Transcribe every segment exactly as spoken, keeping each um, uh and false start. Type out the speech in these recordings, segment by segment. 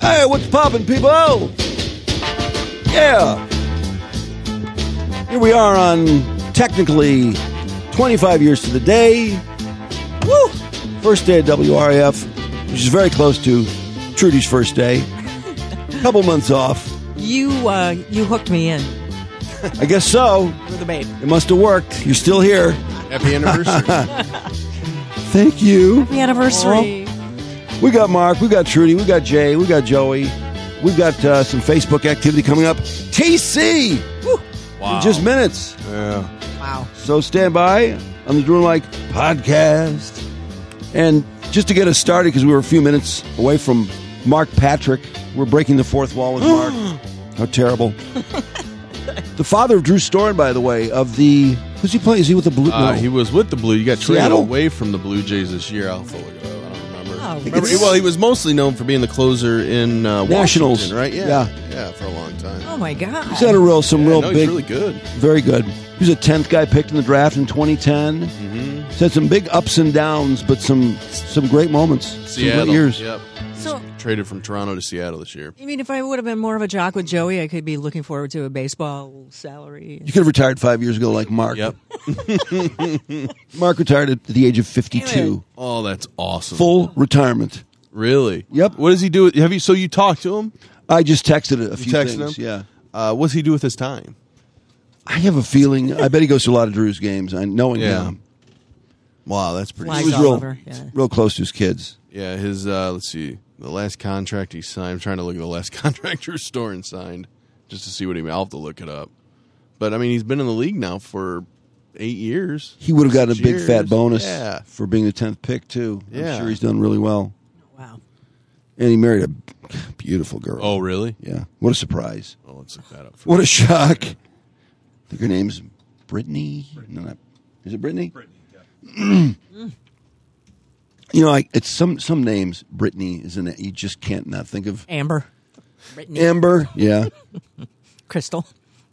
Hey, what's poppin', people? Yeah. Here we are on technically twenty-five years to the day. Woo! First day at W R A F, which is very close to Trudy's first day. Couple months off. You uh, you hooked me in. I guess so. With the babe. It must have worked. You're still here. Happy anniversary. Thank you. Happy anniversary. Aww. We got Mark, we got Trudy, we got Jay, we got Joey. We've got uh, some Facebook activity coming up. T C! Woo. Wow. In just minutes. Yeah. Wow. So stand by on the Drew and Mike podcast. And just to get us started, because we were a few minutes away from Mark Patrick, we're breaking the fourth wall with Mark. How terrible. The father of Drew Storen, by the way, of the... Who's he playing? Is he with the Blue? Uh, no. He was with the Blue. You got traded Seattle? away from the Blue Jays this year. I'll have to look it up. I don't remember. Oh, remember it's- well, he was mostly known for being the closer in uh, Nationals. Washington, right? Yeah. Yeah. Yeah, for a long time. Oh, my God. He's had a real, some Yeah, real no, big... he's really good. Very good. He was a tenth guy picked in the draft in twenty ten. Mm-hmm. He's had some big ups and downs, but some some great moments. Some Seattle. great years. Yep. So, Traded from Toronto to Seattle this year. I mean, if I would have been more of a jock with Joey, I could be looking forward to a baseball salary. You could have retired five years ago like Mark. Yep. Mark retired at the age of fifty-two. Oh, that's awesome. Full retirement. Really? Yep. What does he do? With, have you? So you talked to him? I just texted a, a few texted things. him? Yeah. Uh, what's he do with his time? I have a feeling. I bet he goes to a lot of Drew's games. I knowing Yeah. him. Wow, that's pretty. Flies He was all real, over, yeah. real close to his kids. Yeah, his. Uh, let's see. The last contract he signed. I'm trying to look at the last contract Drew Storen signed, just to see what he. I'll have to look it up. But I mean, he's been in the league now for eight years. He would have gotten a Six big fat years. bonus Yeah. for being the tenth pick too. Yeah. I'm sure he's done really well. Wow. And he married a beautiful girl. Oh, really? Yeah. What a surprise. Oh, let's look that up. For What a shock. I think her name's Brittany. No, not, is it Brittany? Brittany, yeah. You know, I, it's some some names, Brittany, isn't it? You just can't not think of. Amber. Brittany. Amber, yeah. Crystal.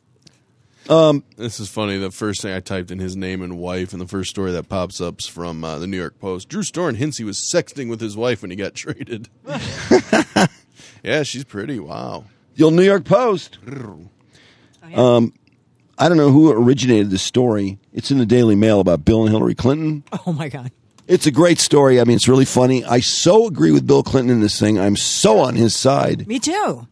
This is funny. The first thing I typed in his name and wife, and the first story that pops up is from uh, the New York Post. Drew Storen hints he was sexting with his wife when he got traded. Yeah, she's pretty. Wow. The old New York Post. Oh, yeah. Um, I don't know who originated this story. It's in the Daily Mail about Bill and Hillary Clinton. Oh, my God. It's a great story. I mean, it's really funny. I so agree with Bill Clinton in this thing. I'm so on his side. Me too.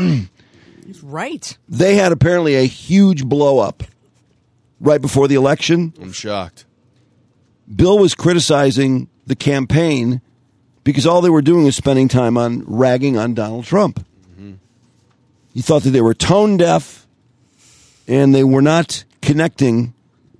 He's right. They had apparently a huge blow up right before the election. I'm shocked. Bill was criticizing the campaign because all they were doing was spending time on ragging on Donald Trump. Mm-hmm. He thought that they were tone deaf and they were not connecting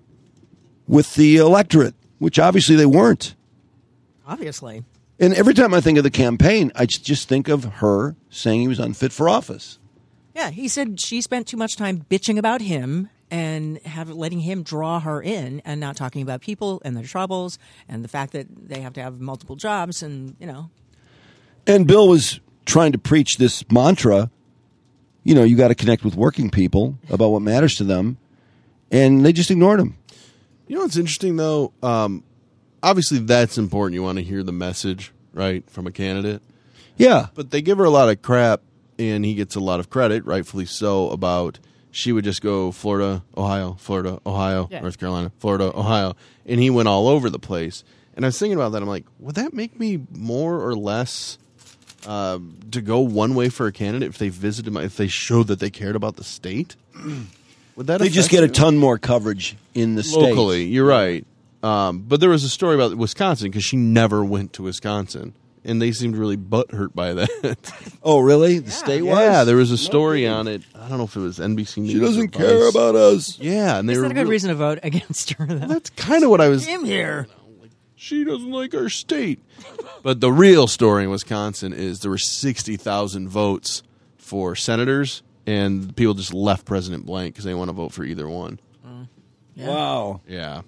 with the electorate, which obviously they weren't. Obviously. And every time I think of the campaign, I just think of her saying he was unfit for office. Yeah, he said she spent too much time bitching about him and have letting him draw her in and not talking about people and their troubles and the fact that they have to have multiple jobs and, you know. And Bill was trying to preach this mantra, you know, you got to connect with working people about what matters to them. And they just ignored him. You know what's interesting, though? Um, obviously, that's important. You want to hear the message, right, from a candidate. Yeah. But they give her a lot of crap, and he gets a lot of credit, rightfully so, about she would just go Florida, Ohio, Florida, Ohio, Yeah. North Carolina, Florida, Ohio. And he went all over the place. And I was thinking about that. I'm like, would that make me more or less uh, to go one way for a candidate if they visited my, if they showed that they cared about the state? Would that They just affect get a you? ton more coverage in the state. Locally, you're right. Um, but there was a story about Wisconsin because she never went to Wisconsin. And they seemed really butthurt by that. Oh, really? The state was? Yeah, there was a story on it. I don't know if it was N B C News. She doesn't or care Vice. about us. Yeah, and they Is were that a good real- reason to vote against her, though? That's kind of what I was. Him here. She doesn't like our state. But the real story in Wisconsin is there were sixty thousand votes for senators, and people just left President blank because they want to vote for either one. Yeah. Wow. Yeah.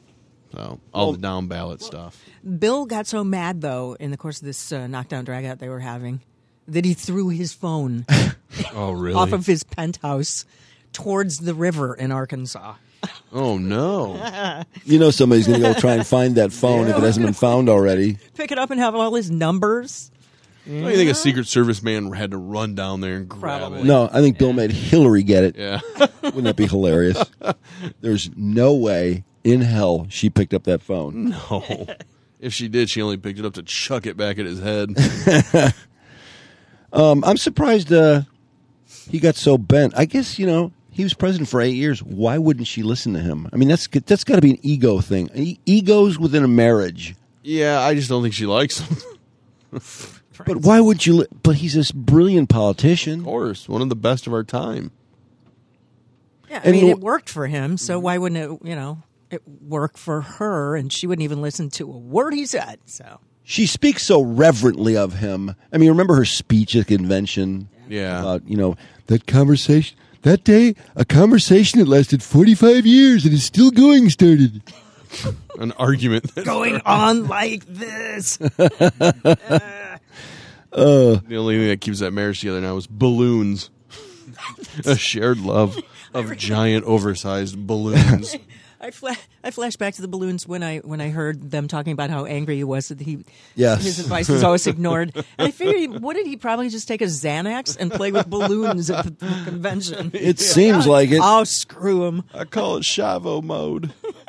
So all the down ballot stuff. Bill got so mad, though, in the course of this uh, knockdown dragout they were having, that he threw his phone Oh, really? off of his penthouse towards the river in Arkansas. Oh, no. You know somebody's going to go try and find that phone if it hasn't been found already. Pick it up and have all his numbers. Don't you think a Secret Service man had to run down there and grab Probably. it? No, I think Bill made Hillary get it. Yeah. Wouldn't that be hilarious? There's no way in hell she picked up that phone. No. If she did, she only picked it up to chuck it back at his head. Um, I'm surprised uh, he got so bent. I guess, you know, he was president for eight years. Why wouldn't she listen to him? I mean, that's that's got to be an ego thing. E- egos within a marriage. Yeah, I just don't think she likes him. But why would you? Li- but he's this brilliant politician. Of course, one of the best of our time. Yeah, I And mean, the- it worked for him, so why wouldn't it, you know, it work for her? And she wouldn't even listen to a word he said, so. She speaks so reverently of him. I mean, remember her speech at the convention? Yeah. About, you know, that conversation, that day, a conversation that lasted forty-five years and is still going started. An argument. That Going on like this. The only thing that keeps that marriage together now is balloons. A shared love of giant, oversized balloons. I fla- I flashed back to the balloons when I when I heard them talking about how angry he was that he Yes. his advice was always ignored. And I figured, wouldn't he probably just take a Xanax and play with balloons at the convention? It seems like it. Oh, screw him. I call it Chavo mode.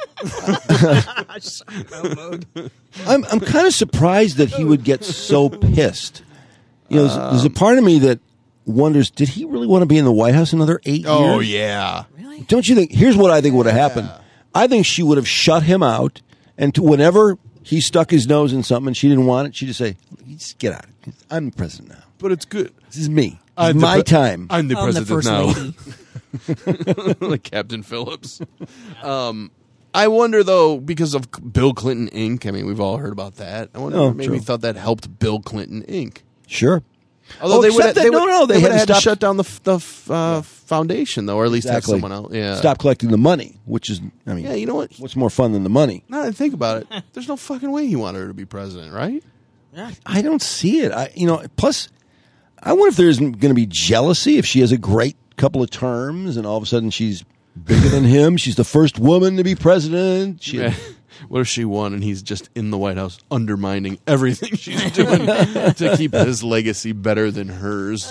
I'm I'm kind of surprised that he would get so pissed. You know, there's, there's a part of me that wonders, did he really want to be in the White House another eight Oh, years? yeah. Really? Don't you think? Here's what I think would have happened. I think she would have shut him out, and to whenever he stuck his nose in something and she didn't want it, she'd just say, "Just get out. I'm the president now. But it's good. This is me. This I'm is the my pre- time." I'm the I'm the president first now. lady. Like Captain Phillips. Um, I wonder, though, because of Bill Clinton Incorporated. I mean, we've all heard about that. I wonder Oh, if maybe true. he thought that helped Bill Clinton Incorporated. Sure. Although Oh, they would, except that- they no, would, no, they they had would to have had to stop- shut down the f- the f- uh, foundation, though, or at least Exactly. have someone else. Yeah, Stop collecting the money, which is, I mean, Yeah, you know what? what's more fun than the money? Now that I think about it, there's no fucking way he wanted her to be president, right? I don't see it. I, you know, plus, I wonder if there's going to be jealousy if she has a great couple of terms and all of a sudden she's bigger than him. She's the first woman to be president. She, Yeah. What if she won and he's just in the White House undermining everything she's doing to keep his legacy better than hers?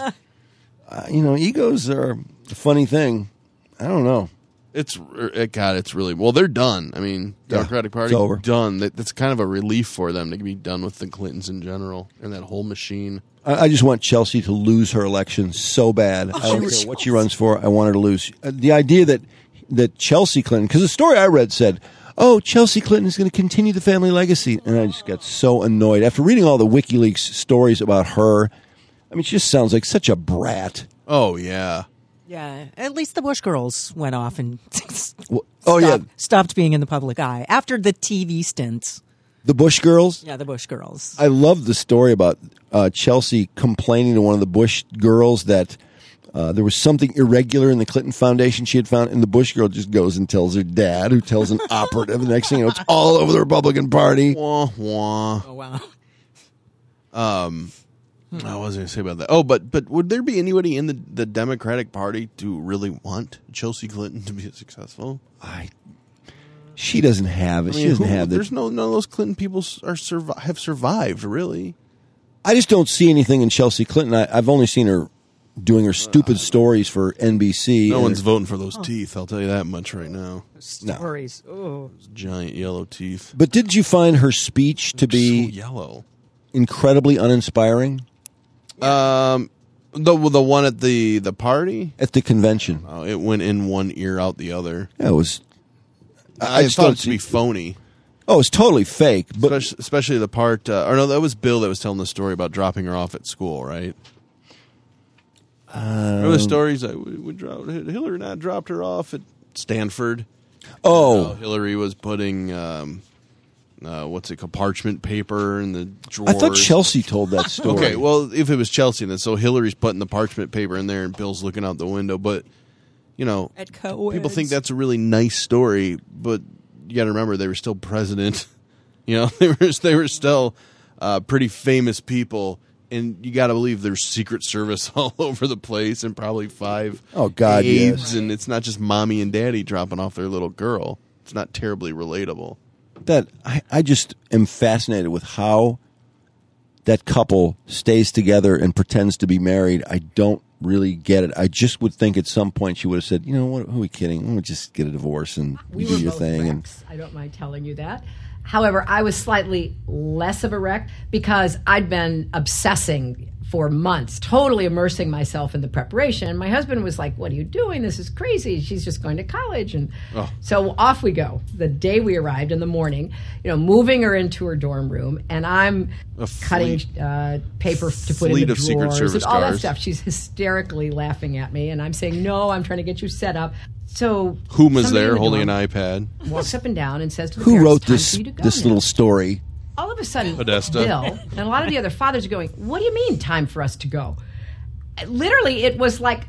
uh, you know, egos are a funny thing. I don't know. It's it, God, it's really well. They're done. I mean, Yeah, Democratic Party it's over. done. That, that's kind of a relief for them to be done with the Clintons in general and that whole machine. I, I just want Chelsea to lose her election so bad. I don't care what she runs for. I want her to lose. Uh, the idea that that Chelsea Clinton, because the story I read said, "Oh, Chelsea Clinton is going to continue the family legacy," and I just got so annoyed after reading all the WikiLeaks stories about her. I mean, she just sounds like such a brat. Oh yeah, Yeah, at least the Bush girls went off and Well, oh yeah, stopped, stopped being in the public eye after the T V stints. the Bush girls. Yeah, the Bush girls. I love the story about uh, Chelsea complaining to one of the Bush girls that uh, there was something irregular in the Clinton Foundation she had found, and the Bush girl just goes and tells her dad, who tells an operative. The next thing you know, it's all over the Republican Party. wah wah. Oh wow. I was going to say about that. Oh, but but would there be anybody in the, the Democratic Party to really want Chelsea Clinton to be successful? I, she doesn't have it. I she mean, doesn't who- have There's it. no none of those Clinton people s- are survi- have survived really. I just don't see anything in Chelsea Clinton. I, I've only seen her doing her stupid stories for N B C. No and one's voting for those teeth. I'll tell you that much right now. Stories. Oh. Giant yellow teeth. But didn't you find her speech to So be yellow. incredibly uninspiring Um, the the one at the the party. at the convention? Oh, it went in one ear out the other. Yeah, it was. I, just thought don't it to be see- phony, Oh, it's totally fake. But especially, especially the part. Uh, or no, that was Bill that was telling the story about dropping her off at school, right? Remember the stories that we, we dropped, Hillary and I dropped her off at Stanford. oh, Uh, Hillary was putting um, uh, what's it called, parchment paper in the drawers. I thought Chelsea told that story. Okay, well, if it was Chelsea, then so Hillary's putting the parchment paper in there, and Bill's looking out the window. But you know, At co people think that's a really nice story, but you got to remember they were still president. You know, they were they were still uh, pretty famous people, and you got to believe there's Secret Service all over the place, and probably five Oh, God, aides, yes. and it's not just mommy and daddy dropping off their little girl. It's not terribly relatable. that I, I just am fascinated with how that couple stays together and pretends to be married. I don't really get it. I just would think at some point she would have said, you know what, who are we kidding? We'll just get a divorce and We you were do your both thing. wrecks. I don't mind telling you that. However, I was slightly less of a wreck because I'd been obsessing for months, totally immersing myself in the preparation. And my husband was like, what are you doing? This is crazy. She's just going to college. And Oh. so off we go. The day we arrived in the morning, you know, moving her into her dorm room, and I'm A cutting fleet- uh, paper to put in fleet the of Secret drawers Service and all that cars. stuff. She's hysterically laughing at me, and I'm saying, no, I'm trying to get you set up. So Whom was somebody in there the holding dorm an iPad? walks up and down and says to the Who parents, wrote "Time this for you to go this now." little story? All of a sudden, Podesta. Bill and a lot of the other fathers are going, what do you mean time for us to go? Literally, it was like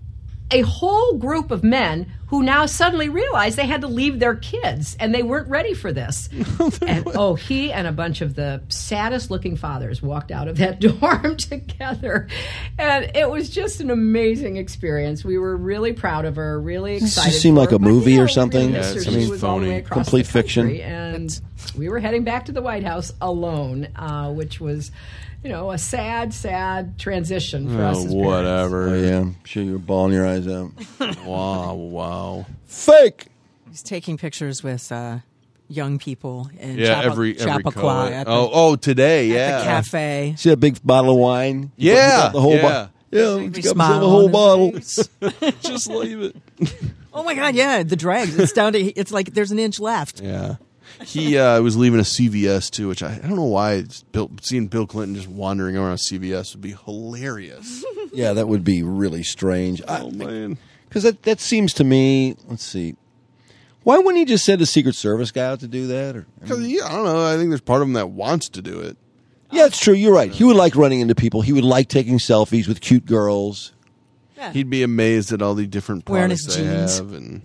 a whole group of men who now suddenly realized they had to leave their kids and they weren't ready for this. And oh, he and a bunch of the saddest looking fathers walked out of that dorm together. And it was just an amazing experience. We were really proud of her, really This excited. just seemed for like her, a but, movie you know, or we something. really Yeah, missed it her. seems She was all the way phony. across Complete the country, fiction. And we were heading back to the White House alone, uh, which was, you know, a sad, sad transition for us Oh, as parents. whatever. Oh, yeah. I'm sure you were bawling your eyes out. Wow, wow. Fake! He's taking pictures with uh, young people in Yeah, Chappa- every every Chappaqua co-ed. at the, Oh, oh, today, at yeah. the cafe. See that big bottle of wine? You Yeah, got the whole yeah. bottle. Yeah, Big he's got smile himself a whole on bottle. his face. Just leave it. Oh my God! Yeah, the dregs. It's down to. It's like there's an inch left. Yeah. He uh, was leaving a C V S too, which I, I don't know why. It's Bill, seeing Bill Clinton just wandering around a C V S would be hilarious. Yeah, that would be really strange. Oh man. Because that, that seems to me, let's see. Why wouldn't he just send a Secret Service guy out to do that? Or, I mean, Because yeah, I don't know. I think there's part of him that wants to do it. yeah, it's true. You're right. He would like running into people. He would like taking selfies with cute girls. Yeah. He'd be amazed at all the different Wearing products his they jeans. have, and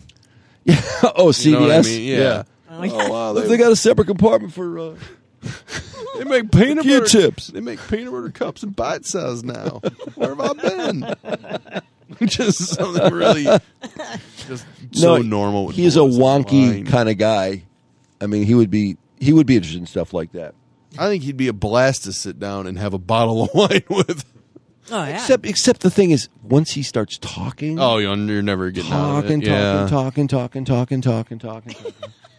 Oh, C V S? you know what I mean? Yeah. Oh, yeah. Oh wow, Look, they, they got a separate compartment for. Uh, they make peanut Q butter tips. They make peanut butter cups in bite size now. Where have I been? Just something really, just so No, normal. would He is a blow his wonky mind. kind of guy. I mean, he would be he would be interested in stuff like that. I think he'd be a blast to sit down and have a bottle of wine with. Oh yeah. Except, except the thing is, once he starts talking, Oh, you're, you're never getting out of talking, it. Yeah. talking, talking, talking, talking, talking, talking.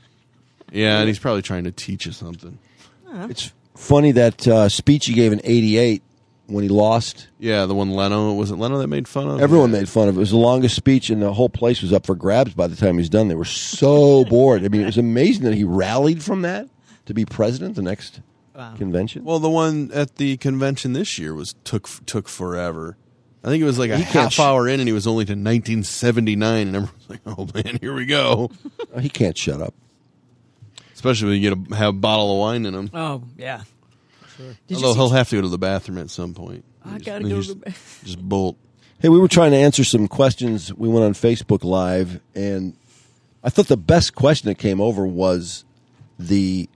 Yeah, and he's probably trying to teach you something. It's funny that uh, speech he gave in eighty-eight when he lost. Yeah, the one Leno, was it Leno that made fun of? Everyone Yeah. made fun of it. It was the longest speech, and the whole place was up for grabs by the time he was done. They were so bored. I mean, it was amazing that he rallied from that to be president the next Wow. convention. Well, the one at the convention this year was took took forever. I think it was like a He can't half sh- hour in, and he was only to nineteen seventy-nine, and everyone's like, "Oh man, here we go!" Uh, he can't shut up. Especially when you get a, have a bottle of wine in him. Oh yeah. Did Although you see- he'll have to go to the bathroom at some point. I Just- gotta go to just, the. just bolt. Hey, we were trying to answer some questions. We went on Facebook Live, and I thought the best question that came over was the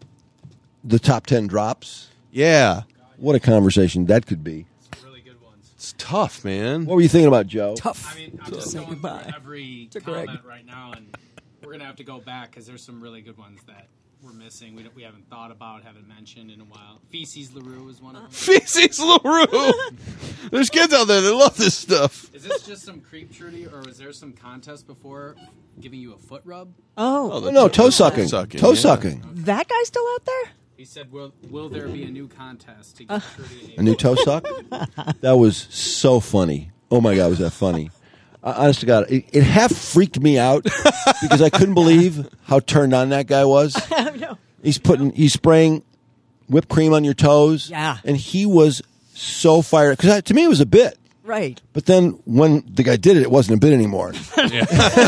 the top ten drops. Yeah, What a conversation that could be. Really good ones. it's tough, man. What were you thinking about, Joe? Tough. I mean, I'm just Say going goodbye through every to Greg. comment right now, and we're gonna have to go back because there's some really good ones that we're missing. We don't, we haven't thought about, haven't mentioned in a while. Feces LaRue is one of them. Feces LaRue. There's kids out there that love this stuff. Is this just some creep, Trudy, or was there some contest before giving you a foot rub? Oh, the No, toe sucking. sucking, Toe yeah. sucking. that guy's still out there. He said, "Will will there be a new contest to give Trudy A new toe suck? That was so funny. Oh my God, was that funny? Uh, honest to God, it, it half freaked me out because I couldn't believe how turned on that guy was. No. He's putting, he's spraying whipped cream on your toes. Yeah. And he was so fired. Because to me, it was a bit. Right. But then when the guy did it, it wasn't a bit anymore. He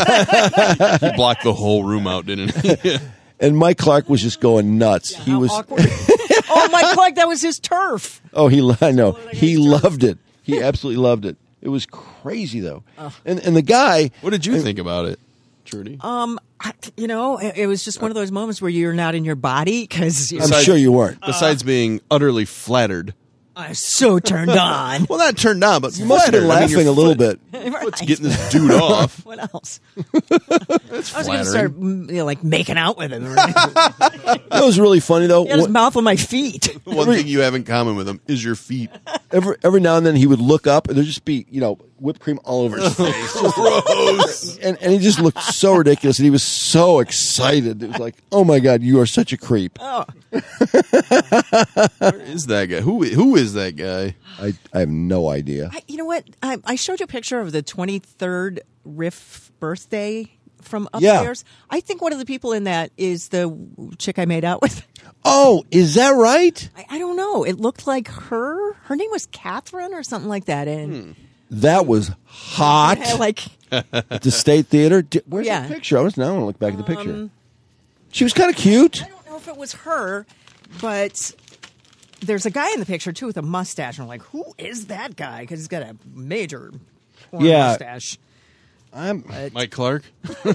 blocked the whole room out, didn't he? And Mike Clark was just going nuts. he How was, awkward. Oh my God, that was his turf. oh, he, I know. He loved it. He absolutely loved it. It was crazy, though. And and the guy, What did you think about it, Trudy? Um, I, you know, it, it was just one of those moments where you're not in your body because I'm sure you weren't. Besides being utterly flattered I'm so turned on. Well, not turned on, but You must have been flattered. I mean, laughing your a little foot- bit. What's getting this dude off? What else? That's I was going to flattering. start, mm, you know, like making out with him. Or anything. That was really funny though. He had his What- mouth on my feet. One thing you have in common with him is your feet. Every every now and then he would look up and there'd just be, you know, whipped cream all over his face. Gross. And and he just looked so ridiculous and he was so excited. It was like, oh my God, you are such a creep. Oh, Where is that guy? Who who is that guy? I, I have no idea. I, you know what? I, I showed you a picture of the twenty-third Riff birthday from Yeah. upstairs. I think one of the people in that is the chick I made out with. Oh, is that right? I, I don't know. It looked like her. Her name was Catherine or something like that. And That was hot I like, at the State Theater. Di- Where's Yeah. the picture? I was now I want to look back at the picture. She was kind of cute. I don't know if it was her, but there's a guy in the picture too with a mustache. And I'm like, who is that guy? Because he's got a major porn Yeah. mustache. I'm, Mike Clark.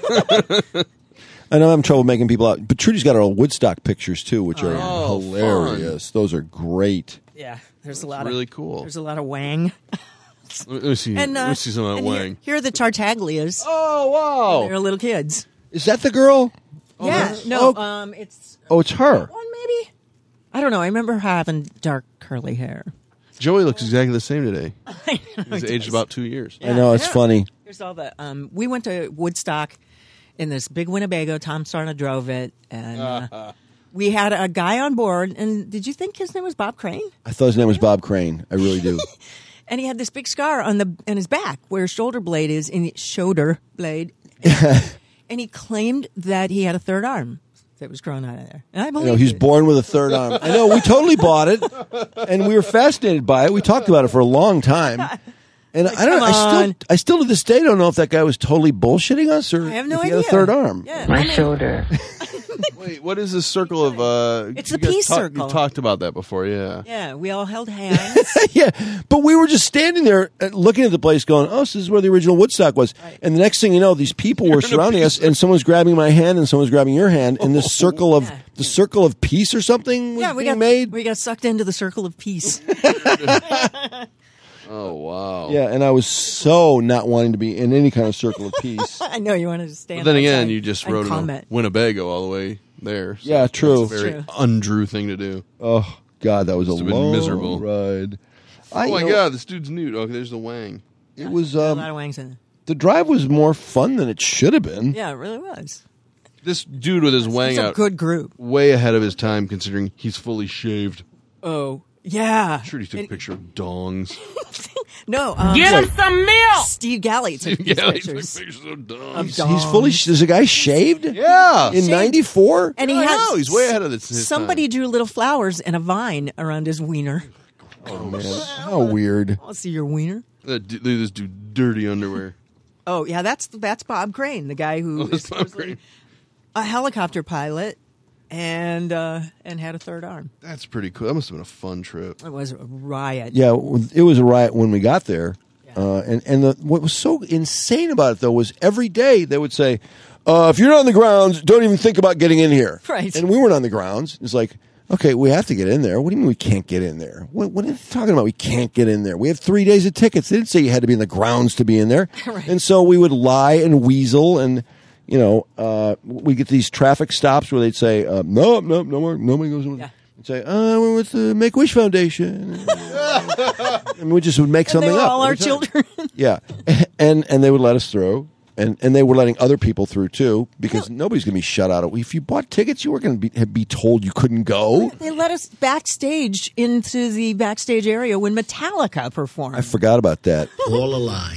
I know I'm having trouble making people out. But Trudy's got her old Woodstock pictures too, which are Oh, hilarious. Those are great. Yeah, there's a lot really of cool. There's a lot of Wang. Let me see. And uh, Let me see some of that and here- wang. Here, are the Tartaglias. Oh They're little kids. Is that the girl? yeah, no, oh. um, it's Oh, it's her. one maybe. I don't know. I remember her having dark curly hair. Joey looks exactly the same today. I know He's it aged does. about two years. I know it's Yeah. funny. Here's all the. Um, we went to Woodstock in this big Winnebago. Tom Sarna drove it, and uh, we had a guy on board. And did you think his name was Bob Crane? I thought his name was Bob Crane. I really do. And he had this big scar on the on his back where his shoulder blade is, in shoulder blade. And he claimed that he had a third arm that was growing out of there. And I You believe know, he's it. born with a third arm. I know. We totally bought it, and we were fascinated by it. We talked about it for a long time. And I don't. come I still. on. I still to this day don't know if that guy was totally bullshitting us or I have no if he idea. had a third arm. Yeah, My I mean, shoulder. Wait, what is this circle of? uh It's you the guys peace talk- circle. You've talked about that before, yeah. Yeah, we all held hands. Yeah, but we were just standing there uh, looking at the place going, oh, this is where the original Woodstock was. And the next thing you know, these people were surrounding us and someone's grabbing my hand and someone's grabbing your hand and this circle of, Yeah. the circle of peace or something was yeah, we being got made. we got sucked into the circle of peace. Oh wow. Yeah, and I was so not wanting to be in any kind of circle of peace. I know you wanted to stand. But then again, outside you just and rode in a comment. Winnebago all the way there. So Yeah, true. It's a very True. undrew thing to do. Oh, God, that was a Must have been long miserable. ride. I, Oh you my know, god, this dude's nude. Okay, there's the wang. It was, a um, lot of wangs in it. the drive was more fun than it should have been. Yeah, it really was. This dude with his wang It's a out, good group. way ahead of his time, considering he's fully shaved. Oh, yeah. I'm sure he took a And- picture of dongs. No, um, Get him some milk! Steve Galley took these Yeah, he took pictures. pictures of dongs. Of He's dogs. fully, is a guy shaved? Yeah. In ninety-four? And he I had know, he's way ahead of this- his somebody time. drew little flowers and a vine around his wiener. Oh, man. How weird. I'll see your wiener. That dude- Look at this dude, dirty underwear. Oh yeah, that's that's Bob Crane, the guy who Oh, that's is Bob supposedly Crane. a helicopter pilot and uh, and had a third arm. That's pretty cool. That must have been a fun trip. It was a riot. Yeah, it was a riot when we got there. Uh, and and the, what was so insane about it, though, was every day they would say, uh, if you're not on the grounds, don't even think about getting in here. Right. And we weren't on the grounds. It's like, okay, we have to get in there. What do you mean we can't get in there? What, what are you talking about? We can't get in there. We have three days of tickets. They didn't say you had to be in the grounds to be in there. Right. And so we would lie and weasel and, you know, uh, we get these traffic stops where they'd say, uh, no, no, no more, nobody goes in. Yeah. And say, uh, we're with the Make-A-Wish Foundation. And we just would make And something they were up. all our every time. children. Yeah, and and they would let us through, and and they were letting other people through too, because nobody's going to be shut out of. If you bought tickets, you were going to be be told you couldn't go. They let us backstage into the backstage area when Metallica performed. I forgot about that. All a lie.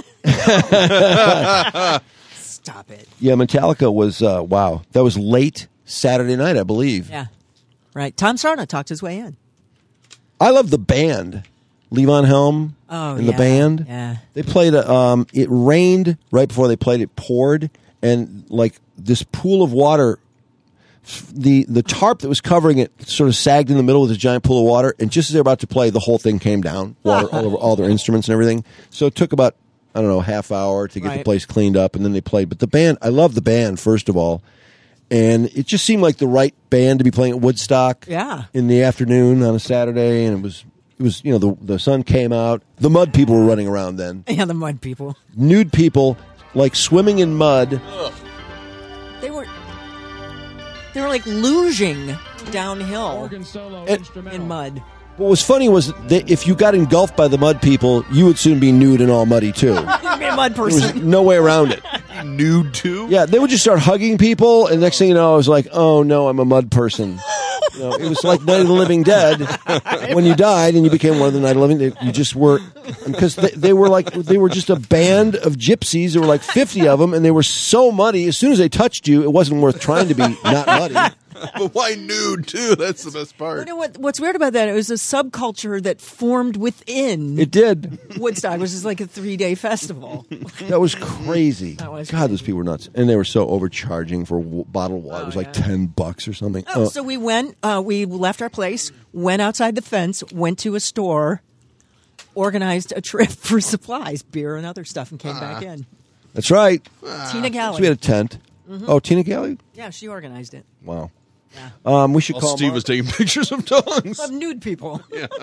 Stop it. Yeah, Metallica was uh, wow. That was late Saturday night, I believe. Yeah. Right. Tom Sarna talked his way in. I love the band, Levon Helm Oh, and the yeah. band. Yeah. They played. A, um, it rained right before they played. It poured, and like this pool of water. The the tarp that was covering it sort of sagged in the middle with this giant pool of water, and just as they were about to play, the whole thing came down, water all over all their instruments and everything. So it took about I don't know half hour to get the Right. place cleaned up, and then they played. But the band, I love the band first of all, and it just seemed like the right band to be playing at Woodstock. Yeah. in the afternoon on a Saturday, and it was it was, you know, the, the sun came out. The mud people were running around then. Yeah, the mud people. Nude people, like swimming in mud. They were they were like luging downhill in mud. What was funny was that if you got engulfed by the mud people, you would soon be nude and all muddy, too. You'd be a mud There was person. no way around it. Nude too? Yeah, they would just start hugging people, and next thing you know, I was like, oh, no, I'm a mud person. You know, it was like Night of the Living Dead. When you died and you became one of the Night of the Living Dead, you just were, because they, they were like, they were just a band of gypsies. There were like fifty of them, and they were so muddy. As soon as they touched you, it wasn't worth trying to be not muddy. But why nude too? That's the best part. You know what? What's weird about that? It was a subculture that formed within It did. Woodstock, which is like a three-day festival. That was crazy. That was God, those people were nuts. And they were so overcharging for w- bottled water. It was like ten bucks or something. Oh, Oh. so we went. Uh, we left our place, went outside the fence, went to a store, organized a trip for supplies, beer and other stuff, and came Ah. back in. That's right. Tina Galley. So we had a tent. Oh, Tina Galley? Yeah, she organized it. Wow. Um, we should While call Steve Mark. was taking pictures of dogs. Of nude people.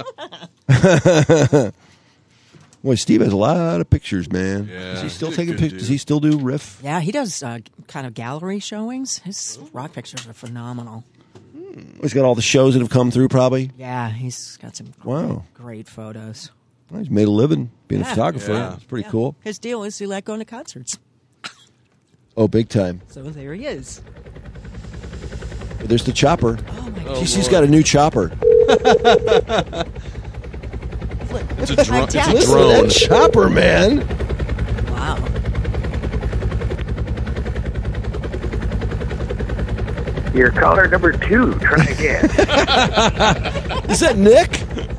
Boy, Steve has a lot of pictures, man. Yeah, Is he still he's a taking good pictures? dude. Does he still do riff? Yeah, he does uh, kind of gallery showings. His rock pictures are phenomenal. He's got all the shows that have come through, probably. Yeah, he's got some great, Wow. great photos. Well, he's made a living being a Yeah. photographer. Yeah. It's pretty Yeah. cool. His deal is he like going to concerts. Oh, big time. So there he is. There's the chopper. Oh my Oh, he's, he's Lord. got a new chopper. It's a, dro- it's a Fantastic. Listen to that drone. chopper, man. Wow. Your caller number two. Try again. Is that Nick?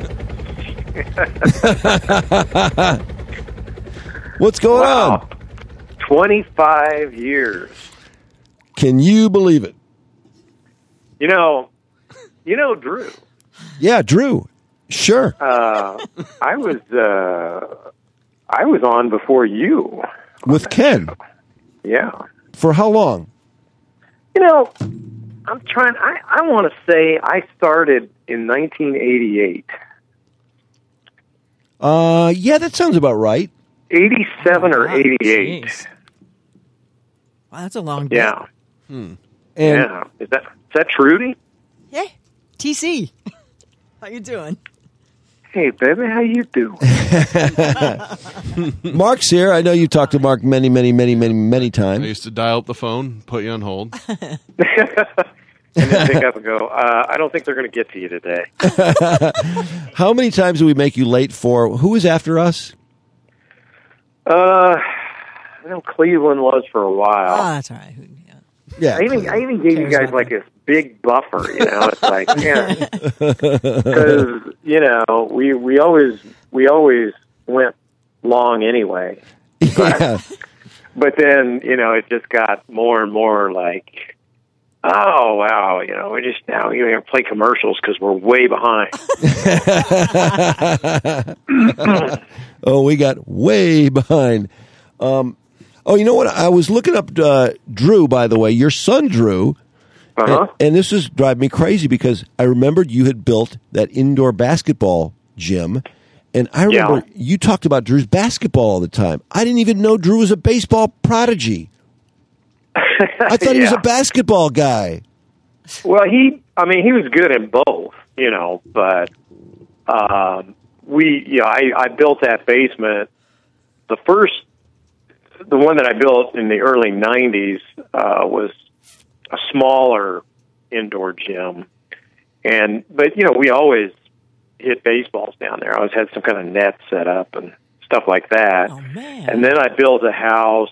What's going Wow. on? twenty-five years. Can you believe it? You know, you know, Drew. Yeah, Drew. Sure. Uh, I was uh, I was on before you. With Ken. Yeah. For how long? You know, I'm trying. I I want to say I started in nineteen eighty-eight. Uh, yeah, that sounds about right. eighty-seven or Wow, eighty-eight. jeez. Wow, that's a long day. Yeah. And Yeah. Is that is that Trudy? Hey, T C. How you doing? Hey, baby, how you doing? Mark's here. I know you've talked to Mark many, many, many, many, many I times. used to dial up the phone, put you on hold. And then pick up and go. Uh, I don't think they're going to get to you today. How many times do we make you late for? Who is after us? Uh, I know Cleveland was for a while. Oh, that's all right. Yeah. Yeah. I even I even gave you guys like this big buffer, you know. It's like, yeah, because you know we we always we always went long anyway. Yeah. But then you know it just got more and more like, oh wow, you know we just now you know play commercials because we're way behind. Oh, we got way behind. Um, oh, you know what? I was looking up uh, Drew, by the way, your son, Drew. Uh-huh. And, and this is driving me crazy because I remembered you had built that indoor basketball gym. And I remember Yeah. you talked about Drew's basketball all the time. I didn't even know Drew was a baseball prodigy. I thought he was Yeah. a basketball guy. Well, he, I mean, he was good in both, you know, but um, we, you know, I, I built that basement. The first, the one that I built in the early nineties uh, was a smaller indoor gym. And, but, you know, we always hit baseballs down there. I always had some kind of net set up and stuff like that. Oh man. And then I built a house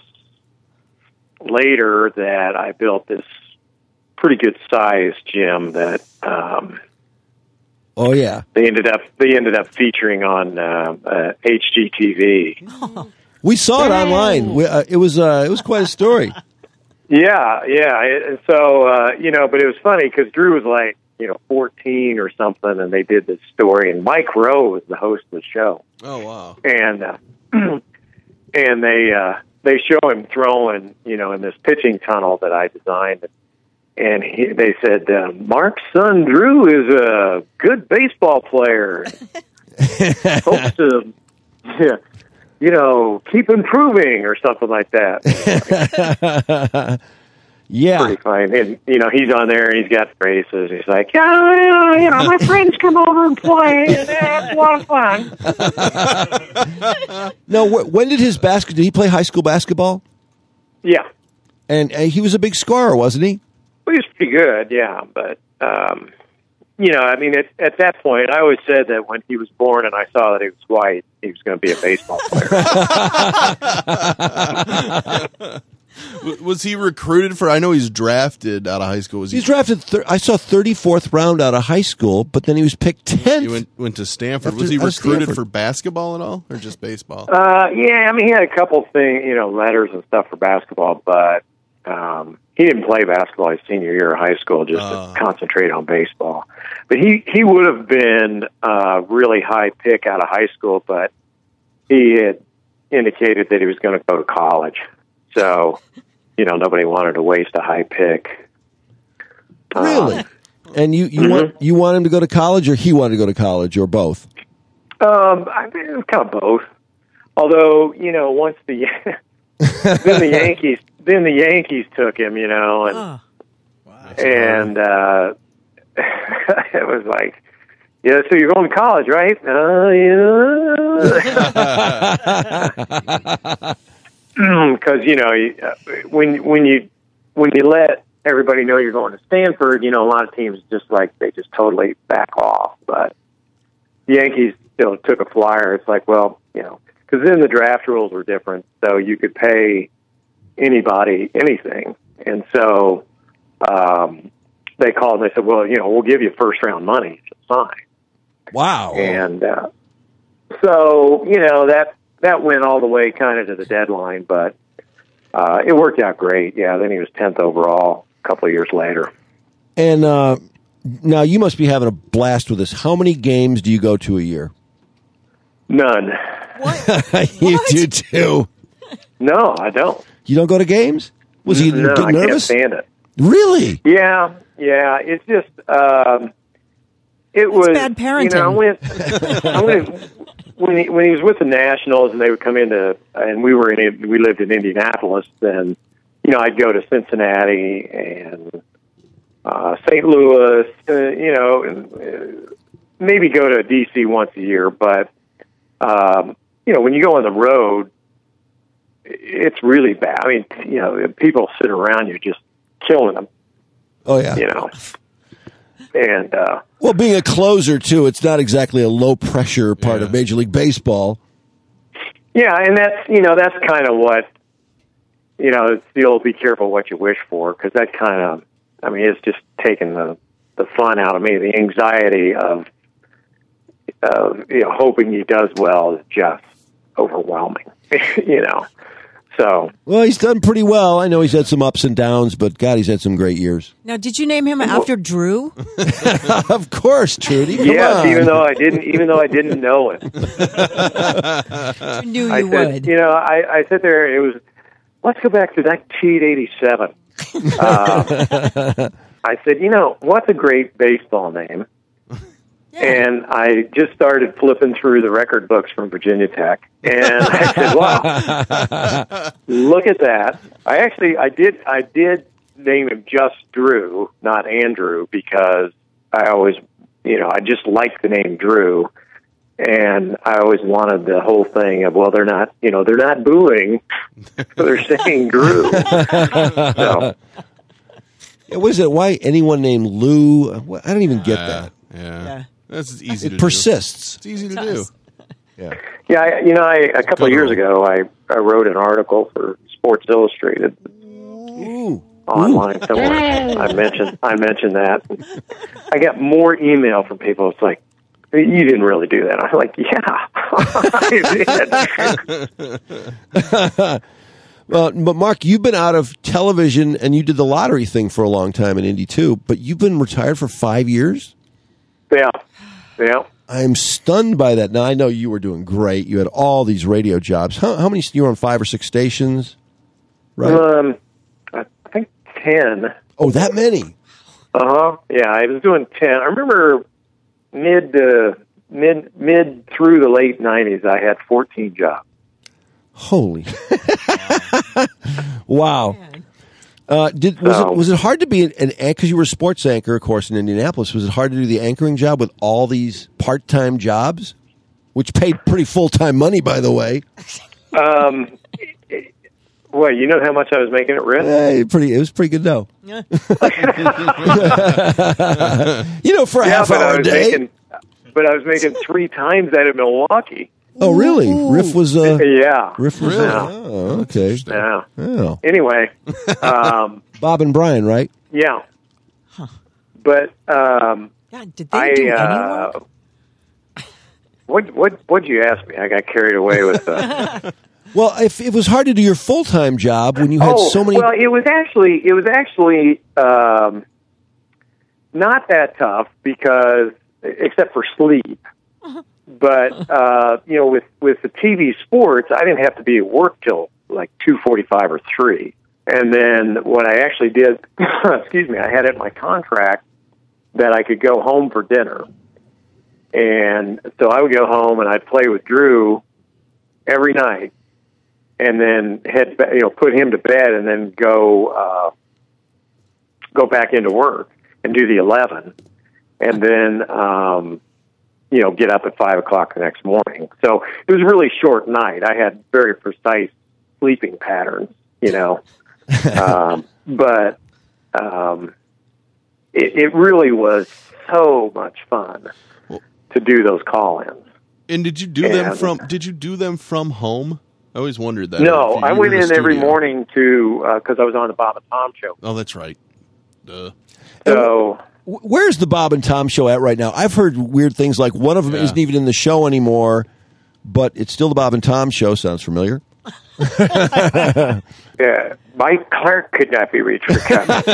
later that I built this pretty good sized gym that um, Oh, yeah. they ended up they ended up featuring on uh, uh, H G T V. We saw it online. We, uh, it was uh, it was quite a story. Yeah, yeah. it- And so uh, you know, but it was funny because Drew was like you know fourteen or something, and they did this story, and Mike Rowe was the host of the show. Oh, wow. and uh, and they uh, they show him throwing, you know, in this pitching tunnel that I designed, and he, they said uh, Mark's son Drew is a good baseball player. hopes to, yeah, you know, keep improving or something like that. Yeah. Pretty fine. And, you know, he's on there and he's got races. He's like, yeah, you know, my friends come over and play, and it's a lot of fun. No, wh- when did his basket? Did he play high school basketball? Yeah. And uh, he was a big scorer, wasn't he? Well, he was pretty good, yeah. But, um, you know, I mean, at, at that point, I always said that when he was born and I saw that he was white, he was going to be a baseball player. Was he recruited for? I know he's drafted out of high school. Was he? He's drafted. Thir- I saw thirty-fourth round out of high school, but then he was picked tenth. He went went to Stanford. After- was he out of recruited Stanford. for basketball at all, or just baseball? Uh, yeah, I mean, he had a couple things, you know, letters and stuff for basketball, but um, he didn't play basketball his senior year of high school just Uh. to concentrate on baseball. But he, he would have been a really high pick out of high school, but he had indicated that he was going to go to college. So, you know, nobody wanted to waste a high pick. Really? Um, And you, you Mhm. want you want him to go to college, or he wanted to go to college, or both? Um, I mean, it was kind of both. Although, you know, once the then the Yankees then the Yankees took him, you know, and Oh. and uh, it was like, yeah, so you're going to college, right? Uh, yeah. Because you know, you, uh, when when you when you let everybody know you're going to Stanford, you know, a lot of teams just like they just totally back off. But the Yankees still took a flyer. It's like, well, you know, because then the draft rules were different, so you could pay anybody anything, and so um, they called and they said, well, you know, we'll give you first round money to sign. Wow. And uh, so, you know, that that went all the way kind of to the deadline, but uh, it worked out great. Yeah, then he was tenth overall a couple of years later. And uh, now you must be having a blast with this. How many games do you go to a year? None. You do too. No, I don't. You don't go to games? Was he No, get I can't nervous? stand it. Really? Yeah, yeah. It's just um, it was bad parenting. You know, I went, I went when he, when he was with the Nationals and they would come into, and we were in, we lived in Indianapolis. Then, you know, I'd go to Cincinnati and uh, Saint Louis. Uh, you know, and, uh, maybe go to D C once a year. But um, you know, when you go on the road, it's really bad. I mean, you know, people sit around you just killing them. Oh, yeah. You know, and uh, Well, being a closer, too, it's not exactly a low-pressure part Yeah. of Major League Baseball. yeah, and that's you know that's kind of what you know. It's the old "be careful what you wish for" because that kind of, I mean, it's just taken the the fun out of me. The anxiety of of you know hoping he does well is just overwhelming. You know, so Well, he's done pretty well. I know he's had some ups and downs, but, God, he's had some great years. Now, did you name him after Drew? Of course, Trudy. Come yes, on. even though I didn't, even though I didn't know it. You knew I you said, would. you know, I, I sit there. It was. Let's go back to nineteen eighty-seven. Uh, I said, you know, what's a great baseball name? And I just started flipping through the record books from Virginia Tech, and I said, "Wow, look at that!" I actually, I did, I did name him just Drew, not Andrew, because I always, you know, I just liked the name Drew. And I always wanted the whole thing of, well, they're not, you know, they're not booing, they're saying Drew. So, Yeah, what is it? Why anyone named Lou? I don't even get Uh, that. yeah. Yeah. That's easy to It persists. do. It's easy to It do. does. Yeah. yeah, I, you know, I, a couple of years ago, I, I wrote an article for Sports Illustrated Ooh. online somewhere. I mentioned, I mentioned that. I got more email from people. It's like, you didn't really do that. I'm like, yeah, I did. Well, but Mark, you've been out of television and you did the lottery thing for a long time in Indy too, but you've been retired for five years? Yeah, yeah. I'm stunned by that. Now, I know you were doing great. You had all these radio jobs. How, how many? You were on five or six stations, right? Um, I think ten. Oh, that many? Uh huh. Yeah, I was doing ten. I remember mid uh, mid mid through the late nineties, I had fourteen jobs. Holy. Wow. Uh, did was So- it was it hard to be an an because you were a sports anchor, of course, in Indianapolis? Was it hard to do the anchoring job with all these part time jobs, which paid pretty full time money, by the way? Um, well, you know how much I was making at Riff? Eh, pretty, it was pretty good dough. Yeah. You know, for a Yeah, half but I hour a was day. making, but I was making three times that in Milwaukee. Oh, really? Riff was. Uh, Yeah. Riff was. Really? Oh, okay. Yeah. Oh. Anyway, um, Bob and Brian, right? yeah. But um, God, did they I do any uh, work? what what what'd you ask me? I got carried away with uh, Well, if it was hard to do your full time job when you had oh, so many. well, it was actually it was actually um, not that tough because except for sleep. But uh, you know, with with the T V sports, I didn't have to be at work till like two forty-five or three. And then what I actually did, excuse me, I had it in my contract that I could go home for dinner. And so I would go home and I'd play with Drew every night, and then head ba- you know put him to bed, and then go uh, go back into work and do the eleven, and then. Um, you know, get up at five o'clock the next morning. So it was a really short night. I had very precise sleeping patterns, you know. um, but um, it, it really was so much fun to do those call-ins. And did you do them And- from? Did you do them from home? I always wondered that. No, If you I were went the in every studio. morning to, because I was on the Bob and Tom show. Oh, that's right. Duh. So... Wh- Where's the Bob and Tom show at right now? I've heard weird things like one of them Yeah. isn't even in the show anymore, but it's still the Bob and Tom show. Sounds familiar? Yeah, Mike Clark could not be reached for comment.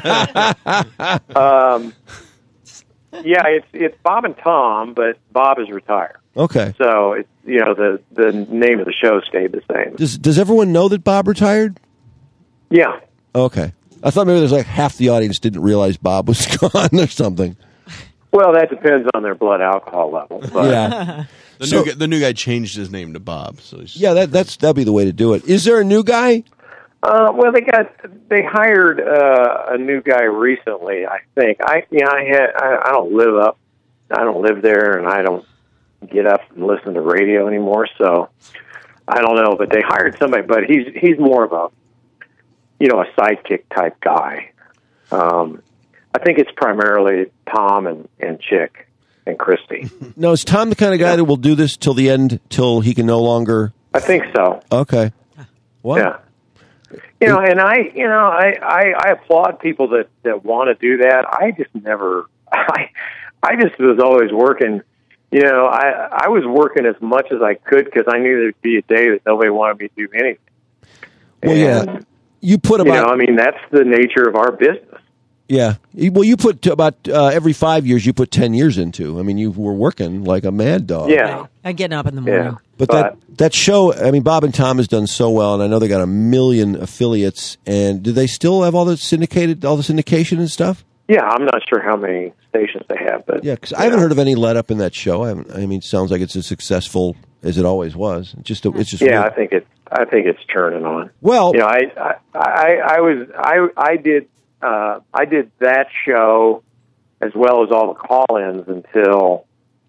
um, yeah, it's it's Bob and Tom, but Bob is retired, Okay. so it's you know the the name of the show stayed the same. Does Does everyone know that Bob retired? Yeah, Okay. I thought maybe there's like half the audience didn't realize Bob was gone or something. well, that depends on their blood alcohol level. But Yeah. The So- new guy, the new guy changed his name to Bob. So he's, Yeah, that that's that'd be the way to do it. Is there a new guy? Uh, well, they got they hired uh, a new guy recently. I think I yeah I had I, I don't live up I don't live there, and I don't get up and listen to radio anymore. So I don't know, but they hired somebody, but he's he's more of a you know a sidekick type guy. Um, I think it's primarily Tom and, and Chick and Christy. No, is Tom the kind of guy that will do this till the end, till he can no longer? I think so. Okay. What? Yeah. You know, and I, you know, I, I, I applaud people that, that want to do that. I just never, I, I just was always working, you know, I, I was working as much as I could because I knew there'd be a day that nobody wanted me to do anything. Well, And, yeah. You put You know, about I mean, that's the nature of our business. yeah. You- Well, you put about uh, every five years. You put ten years into. I mean, you were working like a mad dog. Yeah. I'm getting up in the morning. Yeah. But, that that show, I mean, Bob and Tom has done so well, and I know they got a million affiliates. And do they still have all the syndicated, all the syndication and stuff? Yeah, I'm not sure how many stations they have, but Yeah, because I haven't heard of any let up in that show. I haven't. I mean, it sounds like it's as successful as it always was. It's just, a, it's just. Yeah, I weird. think it's I think it's turning on. Well, You know, I I, I, I was I I did uh, I did that show as well as all the call-ins until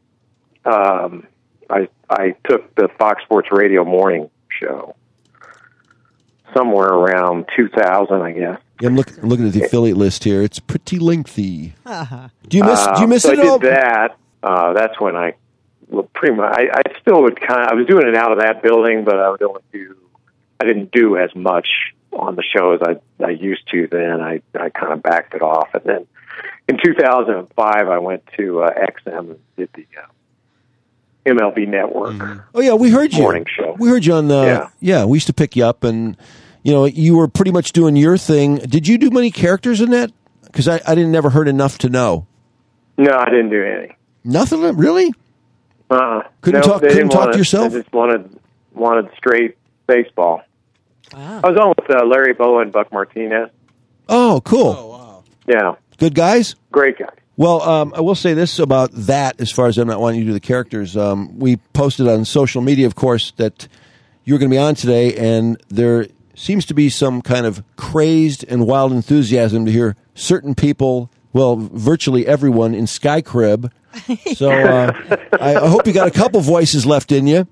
um, I I took the Fox Sports Radio morning show somewhere around two thousand, I guess. yeah, I'm looking looking at the affiliate list here. It's pretty lengthy. Do you miss? do you Um, miss so it I at all? did that. Uh, that's when I well, pretty much. I, I still would kind of. I was doing it out of that building, but I would only do. I didn't do as much on the show as I I used to. Then I I kind of backed it off, and then in two thousand five I went to uh, X M and did the uh, M L B Network. Oh yeah, we heard you. Morning show. We heard you on. Uh, Yeah. yeah, we used to pick you up, and you know, you were pretty much doing your thing. Did you do many characters in that? Because I, I didn't never heard enough to know. No, I didn't do any. Nothing really. Uh, Couldn't no, talk- they couldn't didn't talk want to it. yourself? They just wanted wanted straight baseball. Wow. I was on with uh, Larry Bowa and Buck Martinez. Oh, cool. Yeah, Good guys. great guys. Well, um, I will say this about that as far as I'm not wanting you to do the characters. Um, we posted on social media, of course, that you were going to be on today, and there seems to be some kind of crazed and wild enthusiasm to hear certain people, well, virtually everyone in Sky Crib. So uh, I, I hope you got a couple voices left in you.